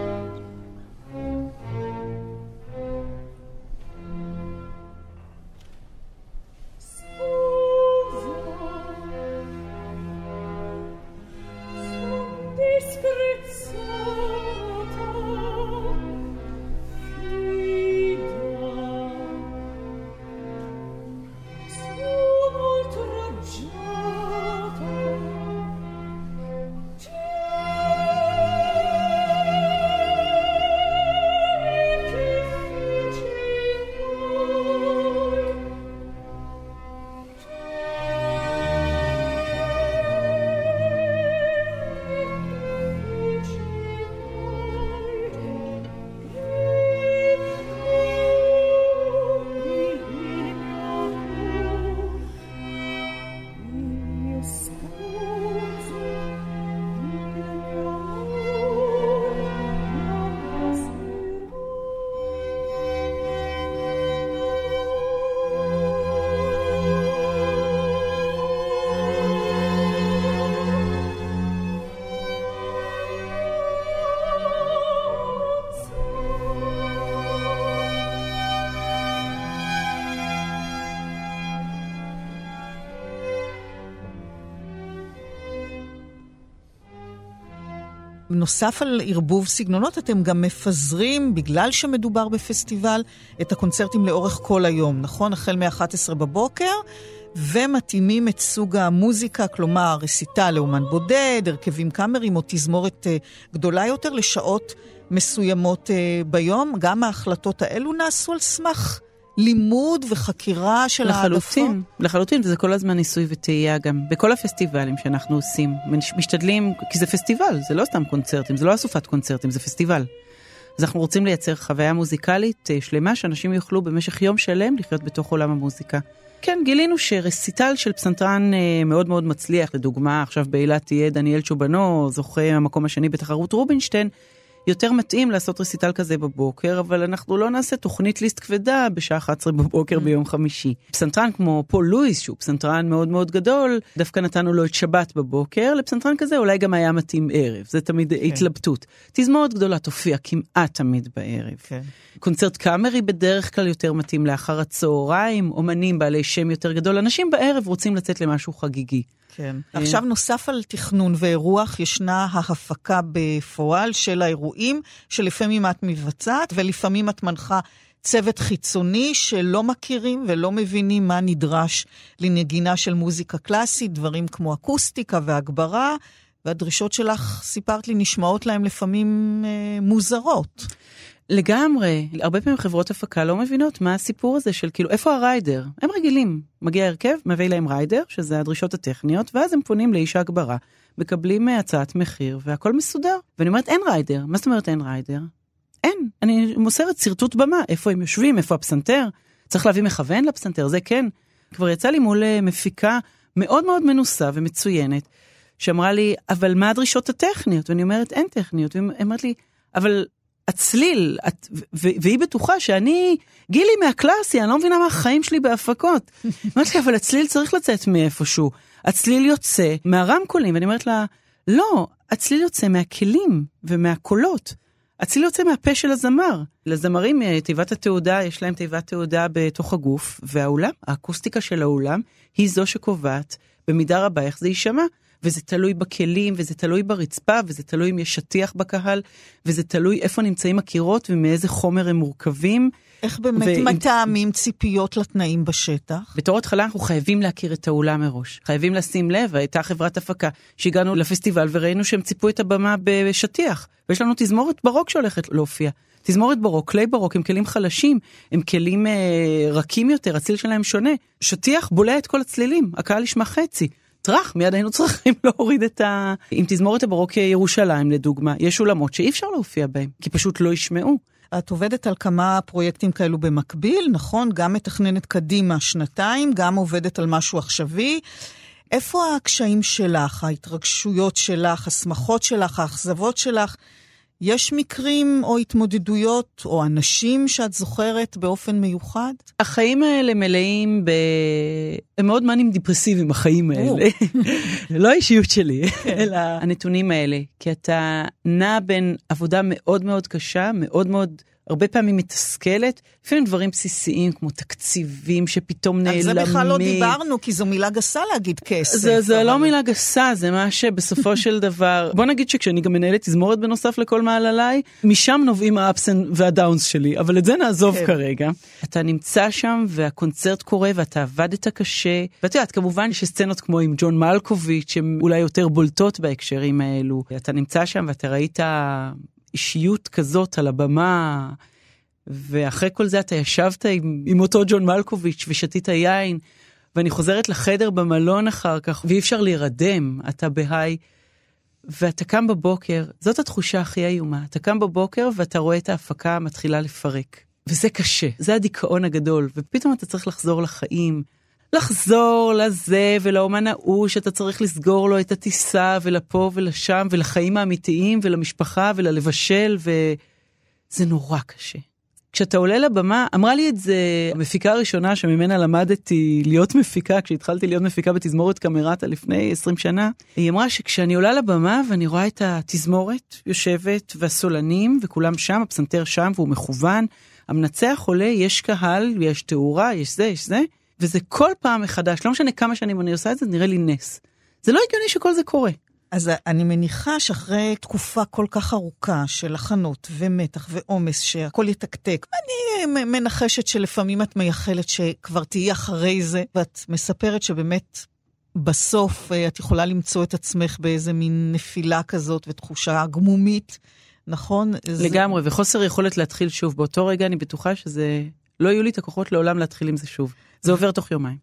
נוסף על ערבוב סגנונות, אתם גם מפזרים, בגלל שמדובר בפסטיבל, את הקונצרטים לאורך כל היום, נכון? החל מ-11 בבוקר, ומתאימים את סוג המוזיקה, כלומר, רסיטה לאומן בודד, הרכבים קאמריים או תזמורת גדולה יותר, לשעות מסוימות ביום. גם ההחלטות האלו נעשו על סמך לימוד וחקירה של העדפות? לחלוטין, וזה כל הזמן ניסוי וטעייה גם. בכל הפסטיבלים שאנחנו עושים, משתדלים, כי זה פסטיבל, זה לא סתם קונצרטים, זה לא אסופת קונצרטים, זה פסטיבל. אז אנחנו רוצים לייצר חוויה מוזיקלית שלמה, שאנשים יוכלו במשך יום שלם לחיות בתוך עולם המוזיקה. כן, גילינו שרסיטל של פסנתרן מאוד מאוד מצליח, לדוגמה, עכשיו באילת תהיה דניאל צ'ובנו, זוכה המקום השני בתחרות רובינשטיין, יותר מתאים לעשות רסיטל כזה בבוקר, אבל אנחנו לא נעשה תוכנית ליסט כבדה בשעה 11 בבוקר ביום חמישי. פסנתרן כמו פול לואיס, שהוא פסנתרן מאוד מאוד גדול, דווקא נתנו לו את שבת בבוקר, לפסנתרן כזה אולי גם היה מתאים ערב, זה תמיד התלבטות. תזמורת גדולה תופיע כמעט תמיד בערב. קונצרט קאמרי בדרך כלל יותר מתאים לאחר הצהריים, אומנים בעלי שם יותר גדול, אנשים בערב רוצים לצאת למשהו חגיגי. כן. עכשיו נוסף על תכנון ואירוח, ישנה ההפקה בפועל של האירועים, שלפעמים את מבצעת, ולפעמים את מנחה צוות חיצוני שלא מכירים ולא מבינים מה נדרש לנגינה של מוזיקה קלאסית, דברים כמו אקוסטיקה והגברה, והדרישות שלך, סיפרת לי, נשמעות להם לפעמים מוזרות. לגמרי, הרבה פעמים חברות הפקה לא מבינות מה הסיפור הזה של כאילו, איפה הריידר? הם רגילים, מגיע הרכב, מביא להם ריידר, שזה הדרישות הטכניות, ואז הם פונים לאיש ההגברה, מקבלים הצעת מחיר, והכל מסודר. ואני אומרת, אין ריידר. מה זאת אומרת אין ריידר? אין. אני מוסרת סרטוט במה, איפה הם יושבים, איפה הפסנתר, צריך להביא מכוון לפסנתר, זה כן. כבר יצא לי מול מפיקה מאוד מאוד מנוסה ומצוינת, שאמרה לי, אבל מה הדרישות הטכניות? ואני אומרת, אין טכניות. והיא אמרת לי, אבל הצליל, והיא בטוחה שאני גילי מהקלאסי, אני לא מבינה מה החיים שלי בהפקות. אמרת לי, אבל הצליל צריך לצאת מאיפשהו. הצליל יוצא מהרמקולים, ואני אומרת לה, לא, הצליל יוצא מהכלים ומהקולות. הצליל יוצא מהפה של הזמר. לזמרים, תיבת התעודה, יש להם תיבת תעודה בתוך הגוף, והאולם, האקוסטיקה של האולם, היא זו שקובעת במידה רבה איך זה יישמע. וזה תלוי בכלים, וזה תלוי ברצפה, וזה תלוי אם יש שטיח בקהל, וזה תלוי איפה נמצאים הקירות, ומאיזה חומר הם מורכבים. איך באמת מתאמים ציפיות לתנאים בשטח? בתור התחלה אנחנו חייבים להכיר את האולם מראש. חייבים לשים לב, הייתה חברת הפקה, שהגענו לפסטיבל וראינו שהם ציפו את הבמה בשטיח, ויש לנו תזמורת ברוק שהולכת להופיע. תזמורת ברוק, כלי ברוק, הם כלים חלשים, הם כלים רכים יותר, הציל שלהם שונה. שטיח בולע את כל הצלילים, הקהל ישמע חצי. טרח, מיד היינו צריכים להוריד את עם תזמורת הברוק ירושלים, לדוגמה, יש אולמות שאי אפשר להופיע בהם, כי פשוט לא ישמעו. את עובדת על כמה פרויקטים כאלו במקביל, נכון? גם מתכננת קדימה 2, גם עובדת על משהו עכשווי. איפה הקשיים שלך, ההתרגשויות שלך, השמחות שלך, האכזבות שלך? יש מקרים או התמודדויות או אנשים שאת זוכרת באופן מיוחד? החיים האלה מלאים הם מאוד מנים דיפרסיביים, החיים האלה. לא האישיות שלי, אלא הנתונים האלה. כי אתה נע בין עבודה מאוד מאוד קשה, מאוד מאוד הרבה פעמים מתסכלת, לפעמים דברים בסיסיים כמו תקציבים שפתאום נעלמים. על זה בכלל לא דיברנו, כי זו מילה גסה להגיד כסף. זה לא מילה גסה, זה מה שבסופו של דבר, בוא נגיד שכשאני גם מנהלת תזמורת בנוסף לכל מעל עליי, משם נובעים האפסן והדאונס שלי, אבל את זה נעזוב כרגע. אתה נמצא שם והקונצרט קורה ואתה עבדת קשה, ואתה יודעת, כמובן יש סצנות כמו עם ג'ון מלקוביץ', שהן אולי יותר בולטות בהקשרים האלו. אתה נמצא שם ואתה ראית אישיות כזאת על הבמה, ואחרי כל זה אתה ישבת עם אותו ג'ון מלקוביץ' ושתית יין, ואני חוזרת לחדר במלון אחר כך, ואי אפשר להירדם, אתה בהיי, ואתה קם בבוקר, זאת התחושה הכי איומה, אתה קם בבוקר ואתה רואה את ההפקה מתחילה לפרק, וזה קשה, זה הדיכאון הגדול, ופתאום אתה צריך לחזור לחיים, לחזור לזה ולאומן ההוא שאתה צריך לסגור לו את הטיסה ולפה ולשם ולחיים האמיתיים ולמשפחה וללבשל, וזה נורא קשה. כשאתה עולה לבמה, אמרה לי את זה המפיקה הראשונה שממנה למדתי להיות מפיקה, כשהתחלתי להיות מפיקה בתזמורת קמרטה לפני 20 שנה, היא אמרה שכשאני עולה לבמה ואני רואה את התזמורת יושבת והסולנים וכולם שם, הפסנתר שם והוא מכוון, המנצח עולה, יש קהל, יש תאורה, יש זה, וזה כל פעם מחדש, לא משנה כמה שנים אני עושה את זה, נראה לי נס. זה לא הגיוני שכל זה קורה. אז אני מניחה שאחרי תקופה כל כך ארוכה של הכנות ומתח ועומס שהכל יתקתק, אני מנחשת שלפעמים את מייחלת שכבר תהיי אחרי זה, ואת מספרת שבאמת בסוף את יכולה למצוא את עצמך באיזה מין נפילה כזאת ותחושה גמומית, נכון? לגמרי, וחוסר יכולת להתחיל שוב. באותו רגע אני בטוחה שזה לא יהיו לי את הכוחות לעולם להתחיל עם זה שוב. זה עובר תוך יומיים.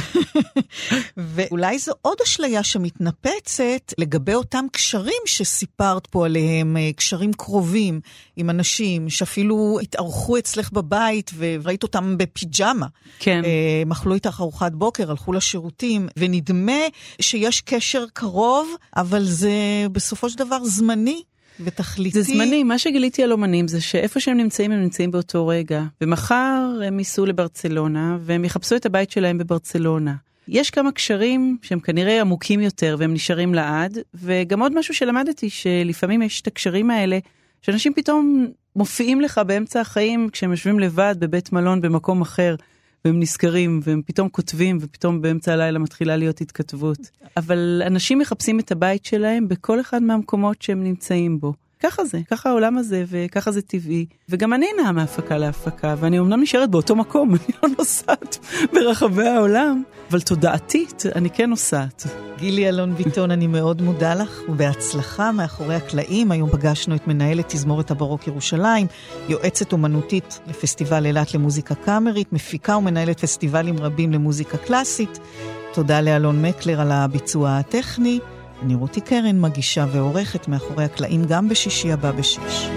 ואולי זו עוד אשליה שמתנפצת לגבי אותם קשרים שסיפרת פה עליהם, קשרים קרובים עם אנשים שאפילו התארחו אצלך בבית וראית אותם בפיג'מה. כן. מחלו איתך ארוחת בוקר, הלכו לשירותים, ונדמה שיש קשר קרוב, אבל זה בסופו של דבר זמני. ותכליתי. זה זמני, מה שגיליתי על אומנים זה שאיפה שהם נמצאים, הם נמצאים באותו רגע. ומחר הם ייסעו לברצלונה, והם יחפשו את הבית שלהם בברצלונה. יש כמה קשרים שהם כנראה עמוקים יותר, והם נשארים לעד, וגם עוד משהו שלמדתי, שלפעמים יש את הקשרים האלה, שאנשים פתאום מופיעים לך באמצע החיים, כשהם יושבים לבד בבית מלון במקום אחר, והם נזכרים, והם פתאום כותבים, ופתאום באמצע הלילה מתחילה להיות התכתבות. אבל אנשים מחפשים את הבית שלהם בכל אחד מהמקומות שהם נמצאים בו. ככה זה, ככה העולם הזה, וככה זה טבעי. וגם אני נעה מהפקה להפקה, ואני אומנם נשארת באותו מקום, אני לא נוסעת ברחבי העולם, אבל תודעתית אני כן נוסעת. גילי אלון ביטון, אני מאוד מודה לך, ובהצלחה מאחורי הקלעים. היום פגשנו את מנהלת תזמורת הברוק ירושלים, יועצת אומנותית לפסטיבל אילת למוזיקה קאמרית, מפיקה ומנהלת פסטיבלים רבים למוזיקה קלאסית. תודה לאלון מקלר על הביצוע הטכני. אני רותי קרן, מגישה ועורכת מאחורי הקלעים גם בשישי הבא בשש.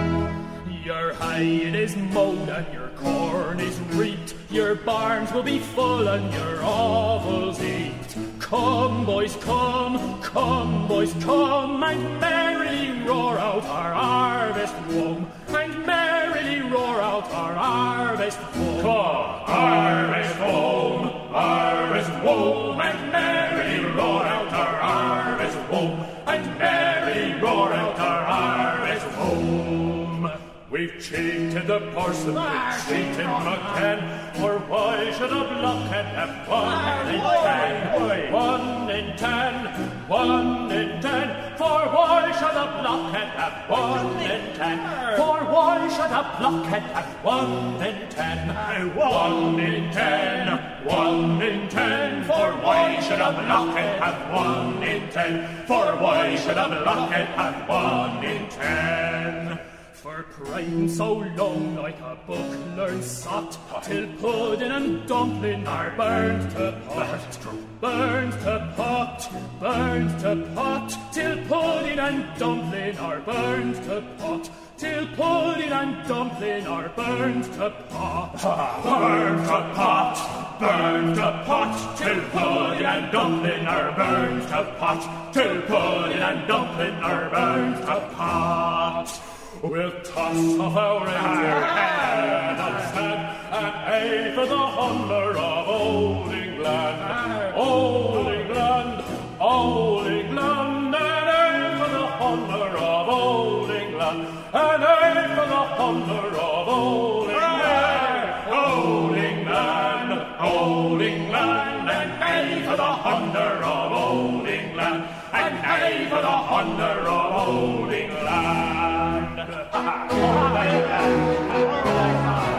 Your hide is mowed and your corn is reaped, your barns will be full and your offals eat. Come boys, come, come boys, come, and merrily roar out our harvest home, and merrily roar out our harvest home. Come, harvest home, harvest home, and merrily roar out our harvest home, and merrily roar out our harvest home. We've cheated the parson, we've cheated McCann, for why should a blockhead have 1 in 10? 1 in 10, 1 in 10, for why should a blockhead have 1 in 10? For why should a blockhead have 1 in 10? 1 in 10, 1 in 10, for why should a blockhead have 1 in 10? For why should a blockhead have 1 in 10? for prime so long like a book learned sot, till pudding and dumpling are burned to pot, burned to pot, burned to pot, till pudding and dumpling are burned to pot, till pudding and dumpling are burned to pot, burned to pot, burned to pot, till pudding and dumpling are burned to pot, till pudding and dumpling are burned to pot. We'll toss off our reindeer head and stand and aim for the honor of Old England, Old England, Old England, and aim for the honor of Old England, and aim for the honor of Old England, Old England, Old England, and aim for the honor of Old England, and aim for the honor of Old England.